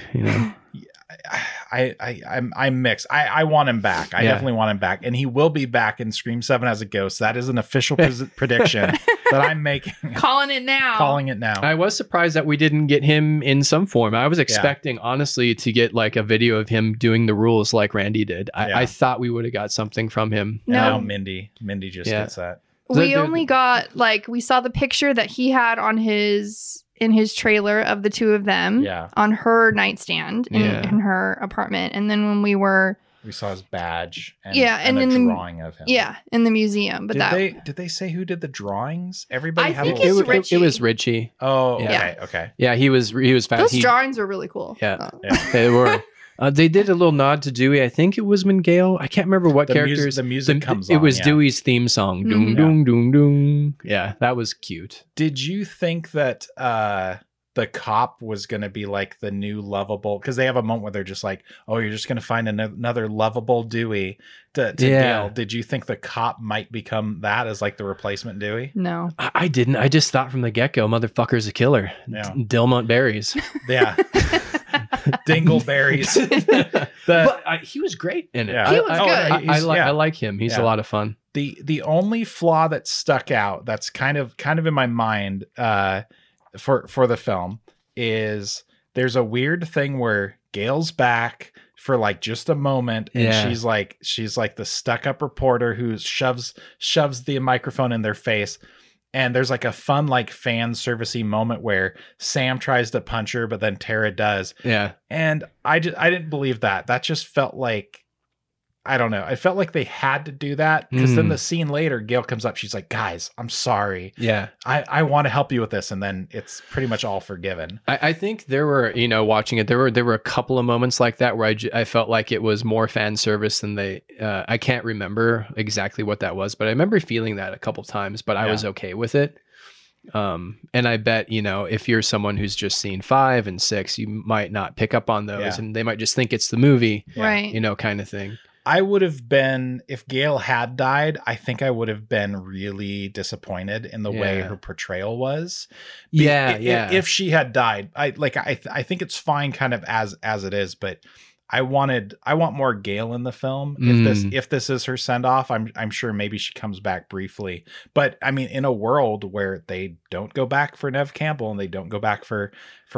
I'm mixed. I want him back. I definitely want him back, and he will be back in Scream 7 as a ghost. That is an official prediction that I'm making. Calling it now. I was surprised that we didn't get him in some form. I was expecting, honestly, to get like a video of him doing the rules like Randy did. I thought we would have got something from him. No, Mindy just gets that. We only got we saw the picture that he had on in his trailer of the two of them on her nightstand in her apartment. And then when we saw his badge and a drawing of him. Yeah, in the museum. But did they say who did the drawings? Everybody it was Richie. Oh, okay. Yeah, he was fast. Those drawings were really cool. Yeah. They were. They did a little nod to Dewey. I think it was when Gale. I can't remember what characters. The music comes on. It was Dewey's theme song. Mm-hmm. Doom, doom, doom, doom. Yeah, that was cute. Did you think that the cop was going to be like the new lovable? Because they have a moment where they're just like, oh, you're just going to find another lovable Dewey to Gale. Did you think the cop might become that as like the replacement Dewey? No. I didn't. I just thought from the get-go, motherfucker's a killer. Yeah. Dilmont berries. Yeah. Dingleberries. But he was great in it. Yeah. He was good. I like him. He's a lot of fun. The only flaw that stuck out that's kind of in my mind for the film is there's a weird thing where Gale's back for like just a moment and she's like the stuck-up reporter who shoves the microphone in their face. And there's like a fun, like fan servicey moment where Sam tries to punch her, but then Tara does. Yeah. And I didn't believe that. That just felt like, I don't know. I felt like they had to do that because then the scene later, Gale comes up. She's like, guys, I'm sorry. Yeah. I want to help you with this. And then it's pretty much all forgiven. I think there were, watching it, there were a couple of moments like that where I felt like it was more fan service than I can't remember exactly what that was, but I remember feeling that a couple of times, but I was okay with it. And I bet, if you're someone who's just seen 5 and 6, you might not pick up on those and they might just think it's the movie, right? Kind of thing. I would have been, if Gale had died, I think I would have been really disappointed in the way her portrayal was. If she had died, I think it's fine kind of as it is, but I want more Gale in the film. If this is her send off, I'm sure maybe she comes back briefly. But I mean, in a world where they don't go back for Neve Campbell and they don't go back for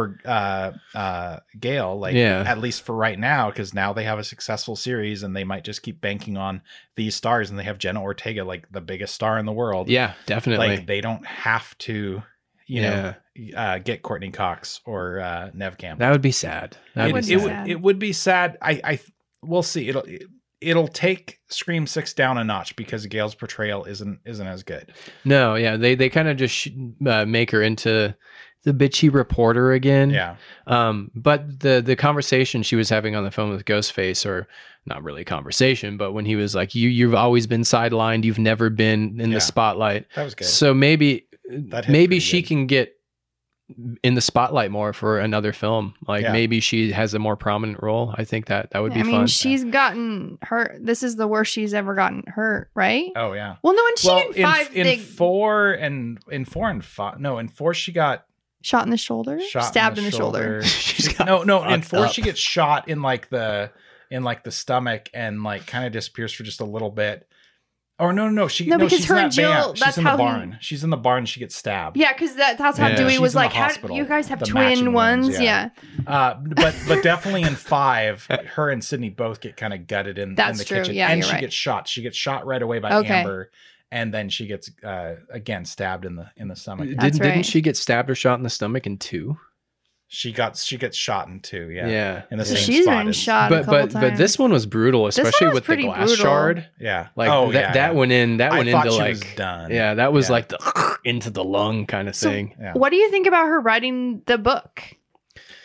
Gale, at least for right now, because now they have a successful series and they might just keep banking on these stars, and they have Jenna Ortega, like the biggest star in the world. Yeah, definitely. Like they don't have to. Get Courtney Cox or Neve Campbell. That would be sad. It would be sad. We'll see. It'll take Scream 6 down a notch because Gale's portrayal isn't as good. No, yeah, they kind of just make her into the bitchy reporter again. Yeah. But the conversation she was having on the phone with Ghostface, or not really a conversation, but when he was like, you've always been sidelined, you've never been in the spotlight. That was good. So maybe she can get in the spotlight more for another film. Maybe she has a more prominent role. I think that would be fun. I mean, she's gotten hurt. This is the worst she's ever gotten hurt, right? Oh yeah. Well, no, and she in 4 and 5. No, in 4 she got shot in the shoulder, stabbed in the shoulder. In 4 she gets shot in the stomach and like kind of disappears for just a little bit. Or no, she's her and Jill. She's in the barn. She's in the barn. She gets stabbed. Yeah, because that's how Dewey was like. How you guys have twin ones? Yeah. But definitely in 5, her and Sydney both get kind of gutted in the kitchen. Yeah, and she gets shot. She gets shot right away by Amber, and then she gets again stabbed in the stomach. Didn't she get stabbed or shot in the stomach in 2? She gets shot in 2, yeah. In the same She's spot. been shot a couple times. But this one was brutal, especially with the glass shard. Yeah. That went in. That went into like. Was done. Yeah, that was like the into the lung kind of thing. Yeah. What do you think about her writing the book?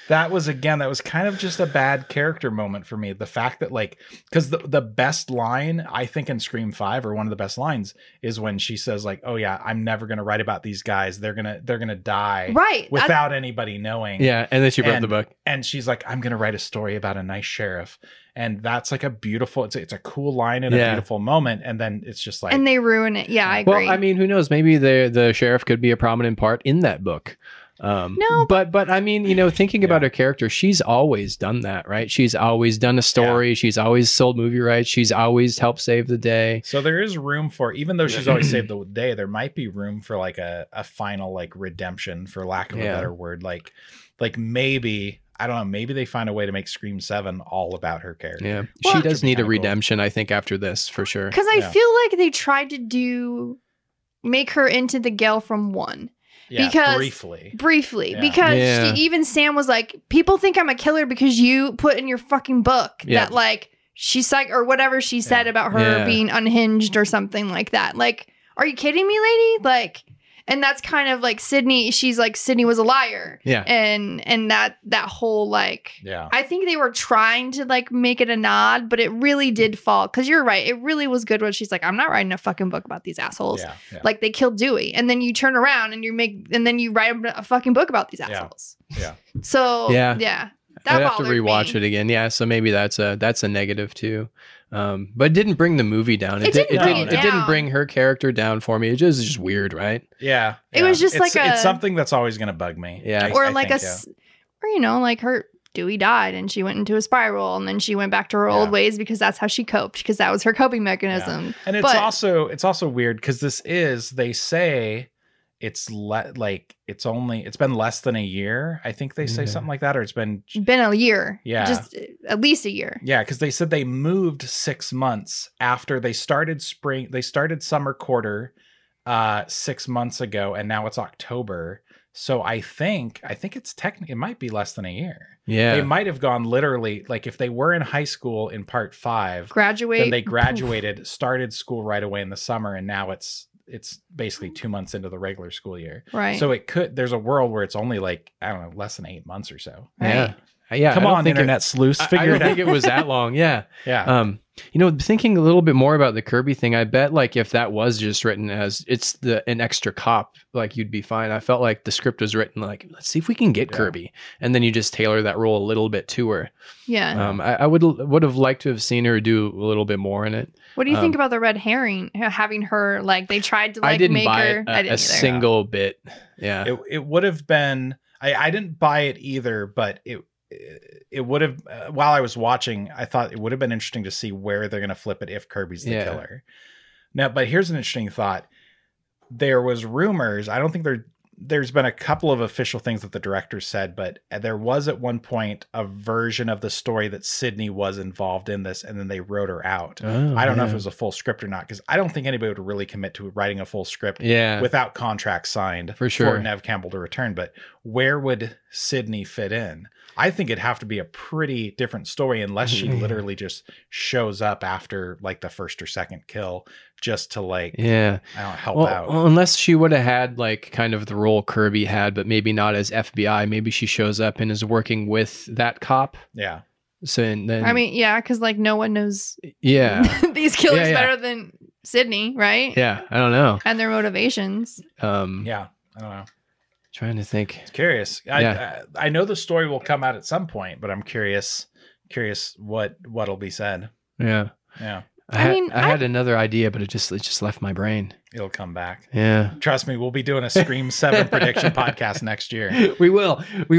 that was kind of just a bad character moment for me. The fact that like, because the best line I think in Scream 5, or one of the best lines, is when she says like, "Oh yeah, I'm never gonna write about these guys. They're gonna die right without anybody knowing." Yeah, and then she wrote the book, and she's like, "I'm gonna write a story about a nice sheriff." And that's like a beautiful, it's a cool line and a beautiful moment. And then it's just like, and they ruin it. Yeah, I agree. Well, I mean, who knows? Maybe the sheriff could be a prominent part in that book. No, but I mean, you know, thinking about her character, she's always done that, right? She's always done a story. Yeah. She's always sold movie rights. She's always helped save the day. So there is room for, even though she's always saved the day, there might be room for like a final like redemption, for lack of a better word. Like maybe, I don't know, maybe they find a way to make Scream 7 all about her character. Yeah, well, she does need a redemption, I think, after this, for sure. Because I feel like they tried to make her into the Gale from 1. Yeah, because briefly, yeah. Because even Sam was like, people think I'm a killer because you put in your fucking book that like she's psych or whatever she said about her being unhinged or something like that. Like, are you kidding me, lady? Like, and that's kind of like Sydney. She's like, Sydney was a liar. Yeah. And that whole like, I think they were trying to like make it a nod, but it really did fall. Cause you're right. It really was good when she's like, I'm not writing a fucking book about these assholes. Yeah. Like they killed Dewey. And then you turn around and then you write a fucking book about these assholes. Yeah. So yeah. I'd have to rewatch it again. Yeah. So maybe that's a negative too. But it didn't bring the movie down. It didn't bring her character down for me. It was just weird, right? Yeah. It was just it's something that's always going to bug me. Yeah. Or you know, like her Dewey died and she went into a spiral and then she went back to her old ways because that's how she coped, because that was her coping mechanism. Yeah. And it's also weird because they say it's it's been less than a year. I think they say something like that, or it's been a year. Yeah. Just at least a year. Yeah. Cause they said they moved 6 months after they started summer quarter 6 months ago. And now it's October. So I think it's technically, it might be less than a year. Yeah. They might have gone literally, like if they were in high school in part 5, then they graduated, started school right away in the summer. And now it's basically 2 months into the regular school year. Right. So there's a world where it's only like, I don't know, less than 8 months or so. Right. Yeah. Come on, internet sleuths. I don't think it was that long. Yeah. Yeah. You know, thinking a little bit more about the Kirby thing, I bet like if that was just written as it's an extra cop, like you'd be fine. I felt like the script was written like, let's see if we can get Kirby, and then you just tailor that role a little bit to her. Yeah. I would have liked to have seen her do a little bit more in it. What do you think about the red herring, having her like they tried to like make her? I didn't buy a single bit. Yeah. It would have been. I didn't buy it either, but it would have, while I was watching, I thought it would have been interesting to see where they're going to flip it if Kirby's the killer. Now, but here's an interesting thought. There was rumors. I don't think there's been a couple of official things that the director said, but there was at one point a version of the story that Sydney was involved in this, and then they wrote her out. I don't know if it was a full script or not, because I don't think anybody would really commit to writing a full script without contract signed for Neve Campbell to return. But where would Sydney fit in? I think it'd have to be a pretty different story unless she literally just shows up after like the first or second kill just to like help out. Well, unless she would have had like kind of the role Kirby had, but maybe not as FBI. Maybe she shows up and is working with that cop. Yeah. So then, I mean, because like no one knows these killers better than Sydney, right? Yeah, I don't know. And their motivations. I don't know. Trying to think. It's curious. I know the story will come out at some point, but I'm curious what'll be said. Yeah. Yeah. I had another idea, but it just left my brain. It'll come back. Yeah. Trust me, we'll be doing a Scream 7 prediction podcast next year. We will.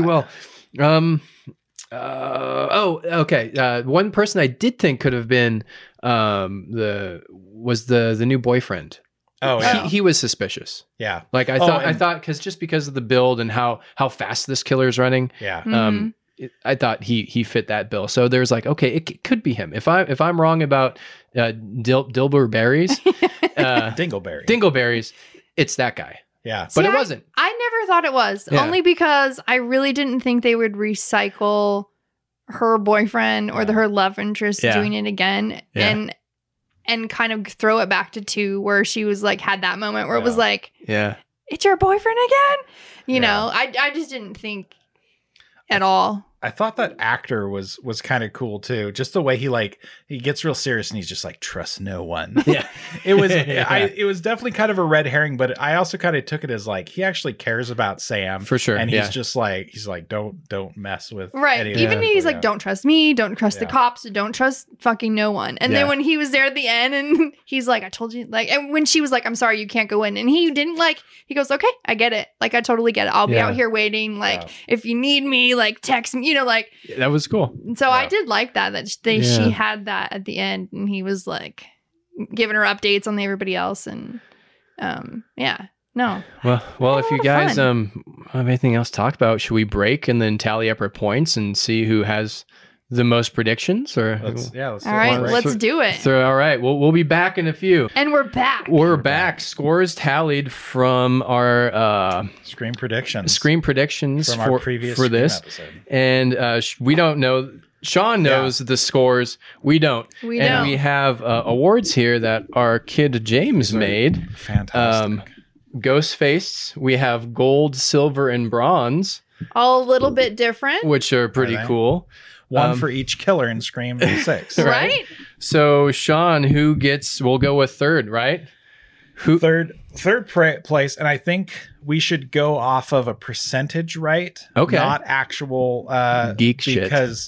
Okay. One person I did think could have been the new boyfriend. Oh, yeah. He was suspicious. Yeah. Like I thought because of the build and how fast this killer is running. Yeah. I thought he fit that bill. So there's like, okay, it could be him. If I'm wrong about Dilberberries, Dingleberries, it's that guy. Yeah. But it wasn't. I never thought it was, only because I really didn't think they would recycle her boyfriend or her love interest doing it again. Yeah. And kind of throw it back to 2 where she was like, had that moment where it was like, it's your boyfriend again. You know, I just didn't think. at all. I thought that actor was kind of cool too. Just the way he gets real serious and he's just like, trust no one. Yeah. It was definitely kind of a red herring, but I also kind of took it as like he actually cares about Sam for sure. And he's just like don't mess with right. Even he's like, don't trust me, don't trust the cops, don't trust fucking no one. And then when he was there at the end and he's like, I told you, like, and when she was like, I'm sorry, you can't go in, and he didn't he goes, okay, I get it. Like, I totally get it. I'll be out here waiting. Like, if you need me, like, text me. Like that was cool. So I did like that she had that at the end, and he was like giving her updates on everybody else, and no. Well, if you guys have anything else to talk about, should we break and then tally up our points and see who has the most predictions? Or let's all right, let's do it. So all right, we'll be back in a few. And we're back. We're back. Scores tallied from our Scream predictions from our previous for this episode. And we don't know. Sean knows the scores. We don't. We have awards here that our kid James made. Fantastic. Ghostface. We have gold, silver, and bronze. All a little bit different, which are pretty cool. One for each killer in Scream 6. Right? So, Sean, we'll go with third, right? Third place, and I think we should go off of a percentage, right? Okay. Not actual geek shit. Because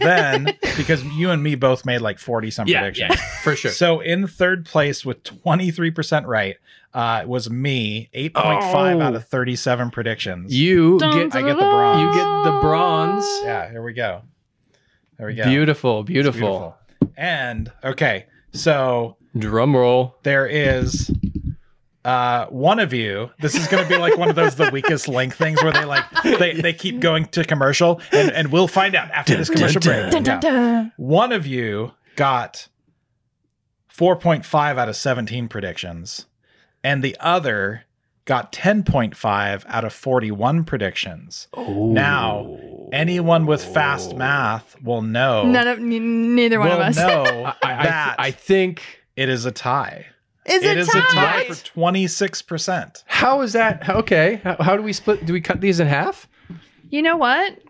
you and me both made like 40-some predictions. Yeah, for sure. So in third place with 23% right, was me, 8.5 out of 37 predictions. I get the bronze. You get the bronze. Yeah, here we go. There we go. Beautiful. And okay, so drum roll. There is one of you. This is going to be like one of those the weakest link things where they keep going to commercial, and we'll find out after this commercial break. One of you got 4.5 out of 17 predictions, and the other got 10.5 out of 41 predictions. Ooh. Now, anyone with fast math will know. Neither one of us. Know I think it is a tie. It is a tie for 26%. How is that? Okay. How do we split? Do we cut these in half? You know what?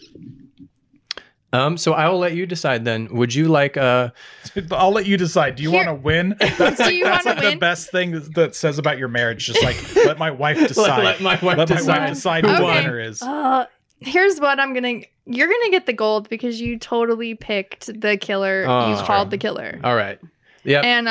So I will let you decide then. Would you like I'll let you decide. Do you want to win? That's do you want to win? The best thing that says about your marriage. Just like let my wife decide. let my wife decide who the winner is. Here's what you're gonna get the gold because you totally picked the killer. You called the killer. All right. Yep. And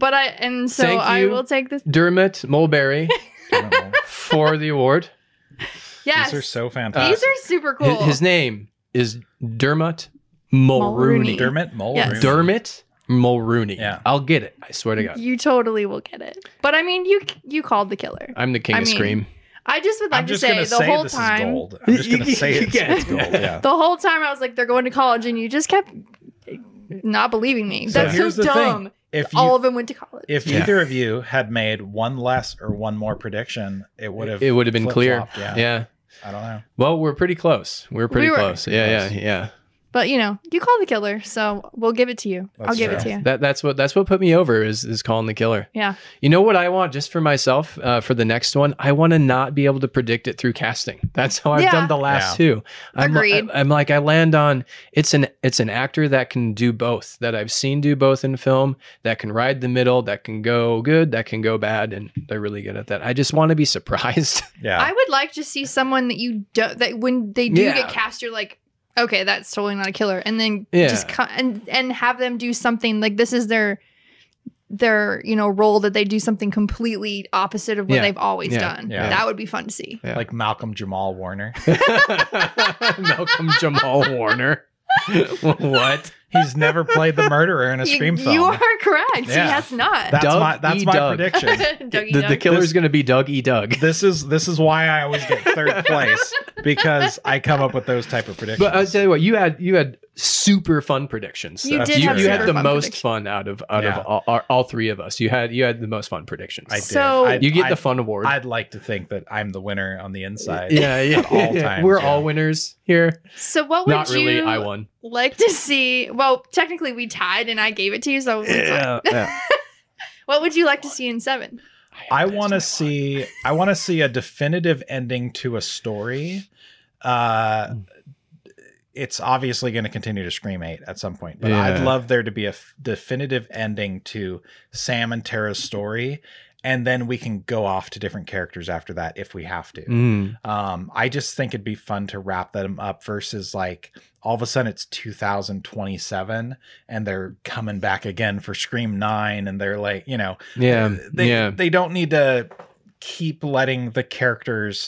I will take this Dermot Mulberry for the award. Yes. These are so fantastic. These are super cool. His name is Dermot Mulrooney. Dermot Mulrooney. Yes. Dermot Mulrooney. Yeah. I'll get it. I swear to God. You totally will get it. But I mean, you called the killer. I'm the king of Scream. I just would like to say the whole time. I'm just going to say it's gold. Yeah. The whole time I was like, they're going to college, and you just kept not believing me. That's so dumb. All of them went to college. If either of you had made one less or one more prediction, it would have been clear. Yeah. I don't know. Well, we're pretty close. We're pretty close. Yeah. But you call the killer, so we'll give it to you. I'll give it to you. That's what put me over is calling the killer. Yeah. You know what I want just for myself for the next one? I want to not be able to predict it through casting. That's how I've done the last two. Agreed. I'm like I land on it's an actor that can do both, that I've seen do both in film, that can ride the middle, that can go good, that can go bad, and they're really good at that. I just want to be surprised. Yeah. I would like to see someone that you don't that when they do get cast, you're like, okay, that's totally not a killer, and then just and have them do something like this is their role, that they do something completely opposite of what they've always done. Yeah. That would be fun to see. Yeah. Like Malcolm Jamal Warner. Malcolm Jamal Warner. What? He's never played the murderer in a Scream film. You are correct. Yeah. He has not. That's my prediction. The killer is going to be Doug E. Doug. This is why I always get third place, because I come up with those type of predictions. But I'll tell you what, you had super fun predictions. You did. You had the most fun out of all three of us. You had the most fun predictions. I did. So you get the fun award. I'd like to think that I'm the winner on the inside. Yeah. At all times. We're all winners here. So what would Not really. you I won. like to see? Well, technically we tied, and I gave it to you. So what would you like to see in 7? I want to see a definitive ending to a story it's obviously going to continue to Scream 8 at some point, but I'd love there to be a definitive ending to Sam and Tara's story. And then we can go off to different characters after that if we have to. I just think it'd be fun to wrap them up versus like all of a sudden it's 2027 and they're coming back again for Scream 9 and they're like, you know, they don't need to keep letting the characters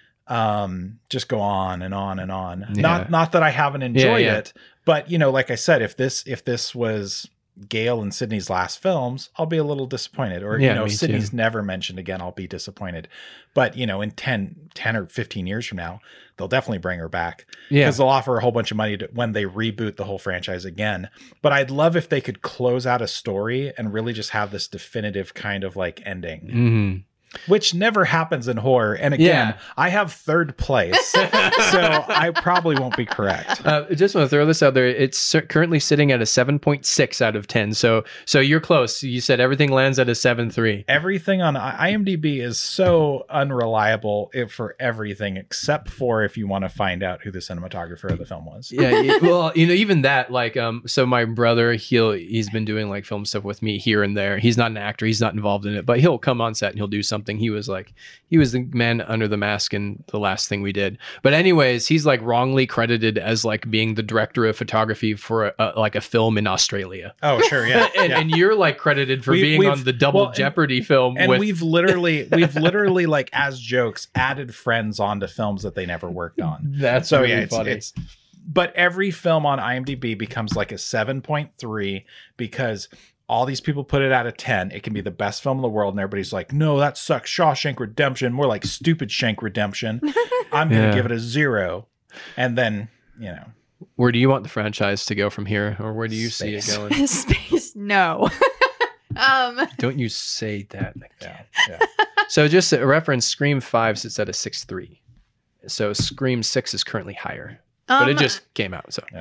just go on and on and on. Not that I haven't enjoyed it, but you know, like I said, if this was Gale and Sydney's last films, I'll be a little disappointed. Or, you know, Sydney's never mentioned again, I'll be disappointed. But, you know, in 10 or 15 years from now, they'll definitely bring her back. Because they'll offer a whole bunch of money when they reboot the whole franchise again. But I'd love if they could close out a story and really just have this definitive kind of like ending. Which never happens in horror. And again, I have third place, so I probably won't be correct. I just want to throw this out there. It's currently sitting at a 7.6 out of 10. So you're close. You said everything lands at a 7.3. Everything on IMDb is so unreliable for everything, except for if you want to find out who the cinematographer of the film was. Well, you know, even that, like, so my brother, he's been doing like film stuff with me here and there. He's not an actor. He's not involved in it, but he'll come on set and he'll do something. He was the man under the mask in the last thing we did. But anyways, he's like wrongly credited as like being the director of photography for like a film in Australia. Oh, sure, yeah. And you're like credited for being on the Double Jeopardy film. And we've literally like as jokes added friends onto films that they never worked on. That's so really funny. But every film on IMDb becomes like a 7.3 because all these people put it out of 10. It can be the best film in the world. And everybody's like, no, that sucks. Shawshank Redemption. More like Stupid Shank Redemption. I'm going to give it a 0. And then, you know. Where do you want the franchise to go from here? Or where do you see it going? Space. No. Don't you say that. Yeah. So just a reference, Scream 5 sits at a 6.3. So Scream 6 is currently higher. But it just came out. So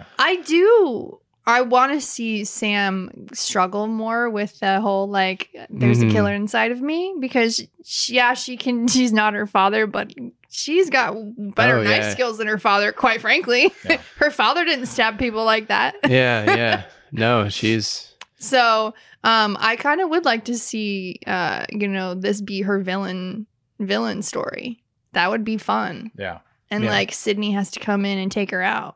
I want to see Sam struggle more with the whole, like, there's a killer inside of me, because she's not her father, but she's got better knife skills than her father, quite frankly. Yeah. Her father didn't stab people like that. No, she's... So, I kind of would like to see, this be her villain story. That would be fun. Yeah. And, like, Sydney has to come in and take her out.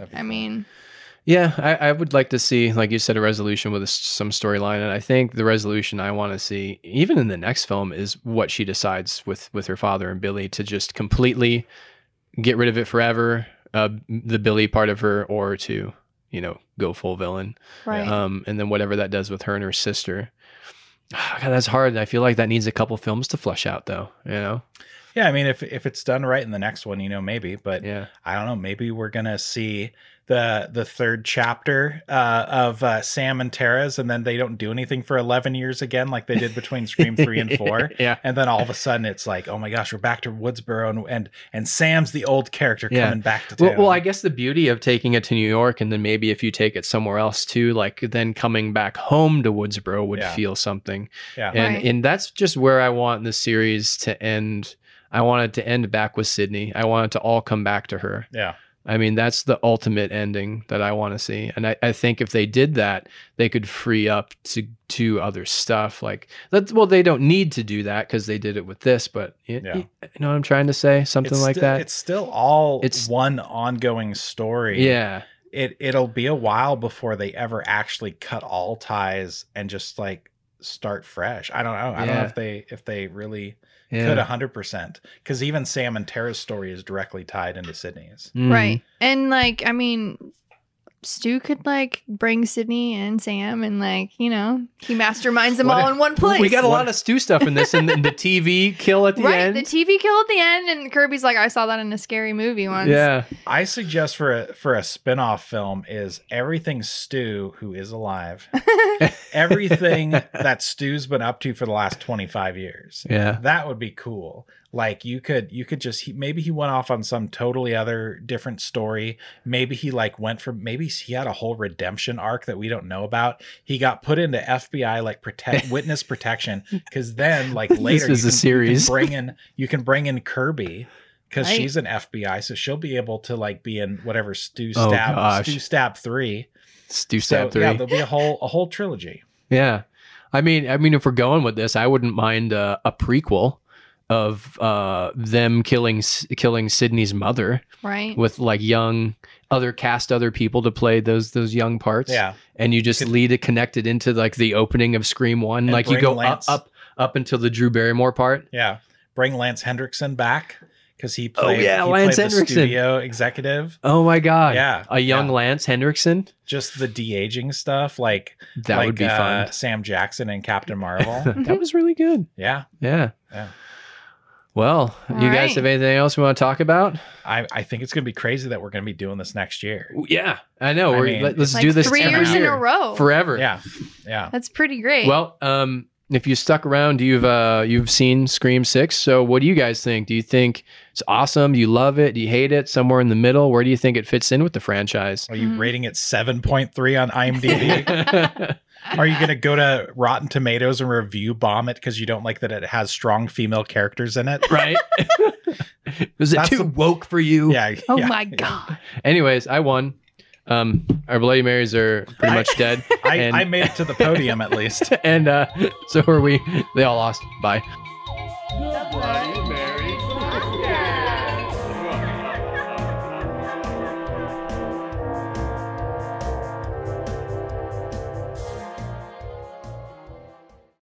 Yeah, I would like to see, like you said, a resolution with some storyline. And I think the resolution I want to see, even in the next film, is what she decides with her father and Billy to just completely get rid of it forever, the Billy part of her, or to, you know, go full villain. Right. And then whatever that does with her and her sister. God, that's hard. I feel like that needs a couple films to flush out, though, you know? Yeah, I mean, if it's done right in the next one, you know, maybe. But I don't know. Maybe we're going to see the third chapter of Sam and Tara's, and then they don't do anything for 11 years again, like they did between Scream 3 and 4. And then all of a sudden it's like, oh my gosh, we're back to Woodsboro, and Sam's the old character coming back to town. Well, I guess the beauty of taking it to New York, and then maybe if you take it somewhere else too, like then coming back home to Woodsboro would feel something. And that's just where I want the series to end. I want it to end back with Sydney. I want it to all come back to her. Yeah. I mean, that's the ultimate ending that I want to see. And I think if they did that, they could free up to other stuff. Like, they don't need to do that because they did it with this, but you know what I'm trying to say? Something like that. It's still all one ongoing story. Yeah. It'll be a while before they ever actually cut all ties and just like start fresh. I don't know. I don't know if they really... Could 100%, because even Sam and Tara's story is directly tied into Sydney's. Right. And like, I mean, Stu could like bring Sydney and Sam, and like, you know, he masterminds them all in one place. We got a lot of Stu stuff in this, and the TV kill at the end. Right, the TV kill at the end, and Kirby's like, I saw that in a scary movie once. Yeah. I suggest for a spin-off film is everything Stu, who is alive, everything that Stu's been up to for the last 25 years. Yeah. That would be cool. Like you could just, maybe he went off on some totally other different story. Maybe he maybe he had a whole redemption arc that we don't know about. He got put into FBI, like witness protection. Cause then like later this is a series. You can bring in Kirby, because she's an FBI, so she'll be able to like be in whatever Stu Stab 3. Stu Stab 3. Yeah, there'll be a whole trilogy. Yeah. I mean, if we're going with this, I wouldn't mind a prequel of them killing Sydney's mother, right? With like other people to play those young parts. Yeah, and you just lead it connected into like the opening of Scream 1, like you go up until the Drew Barrymore part. Yeah, bring Lance Henriksen back because he played. Lance Henriksen, the studio executive. Oh my god, yeah, a young Lance Henriksen. Just the de-aging stuff, like that would be fun. Sam Jackson and Captain Marvel. That was really good. Yeah. Well, you guys have anything else we want to talk about? I think it's going to be crazy that we're going to be doing this next year. Yeah, I know. Let's do this 3 years in a row. Forever. Yeah. That's pretty great. Well, if you stuck around, you've seen Scream 6. So what do you guys think? Do you think it's awesome? Do you love it? Do you hate it? Somewhere in the middle? Where do you think it fits in with the franchise? Are you rating it 7.3 on IMDb? Are you going to go to Rotten Tomatoes and review bomb it because you don't like that it has strong female characters in it? Right. Was it too woke for you? Yeah. Oh my God. Anyways, I won. Our Bloody Marys are pretty much dead. I made it to the podium at least. And so are we. They all lost. Bye.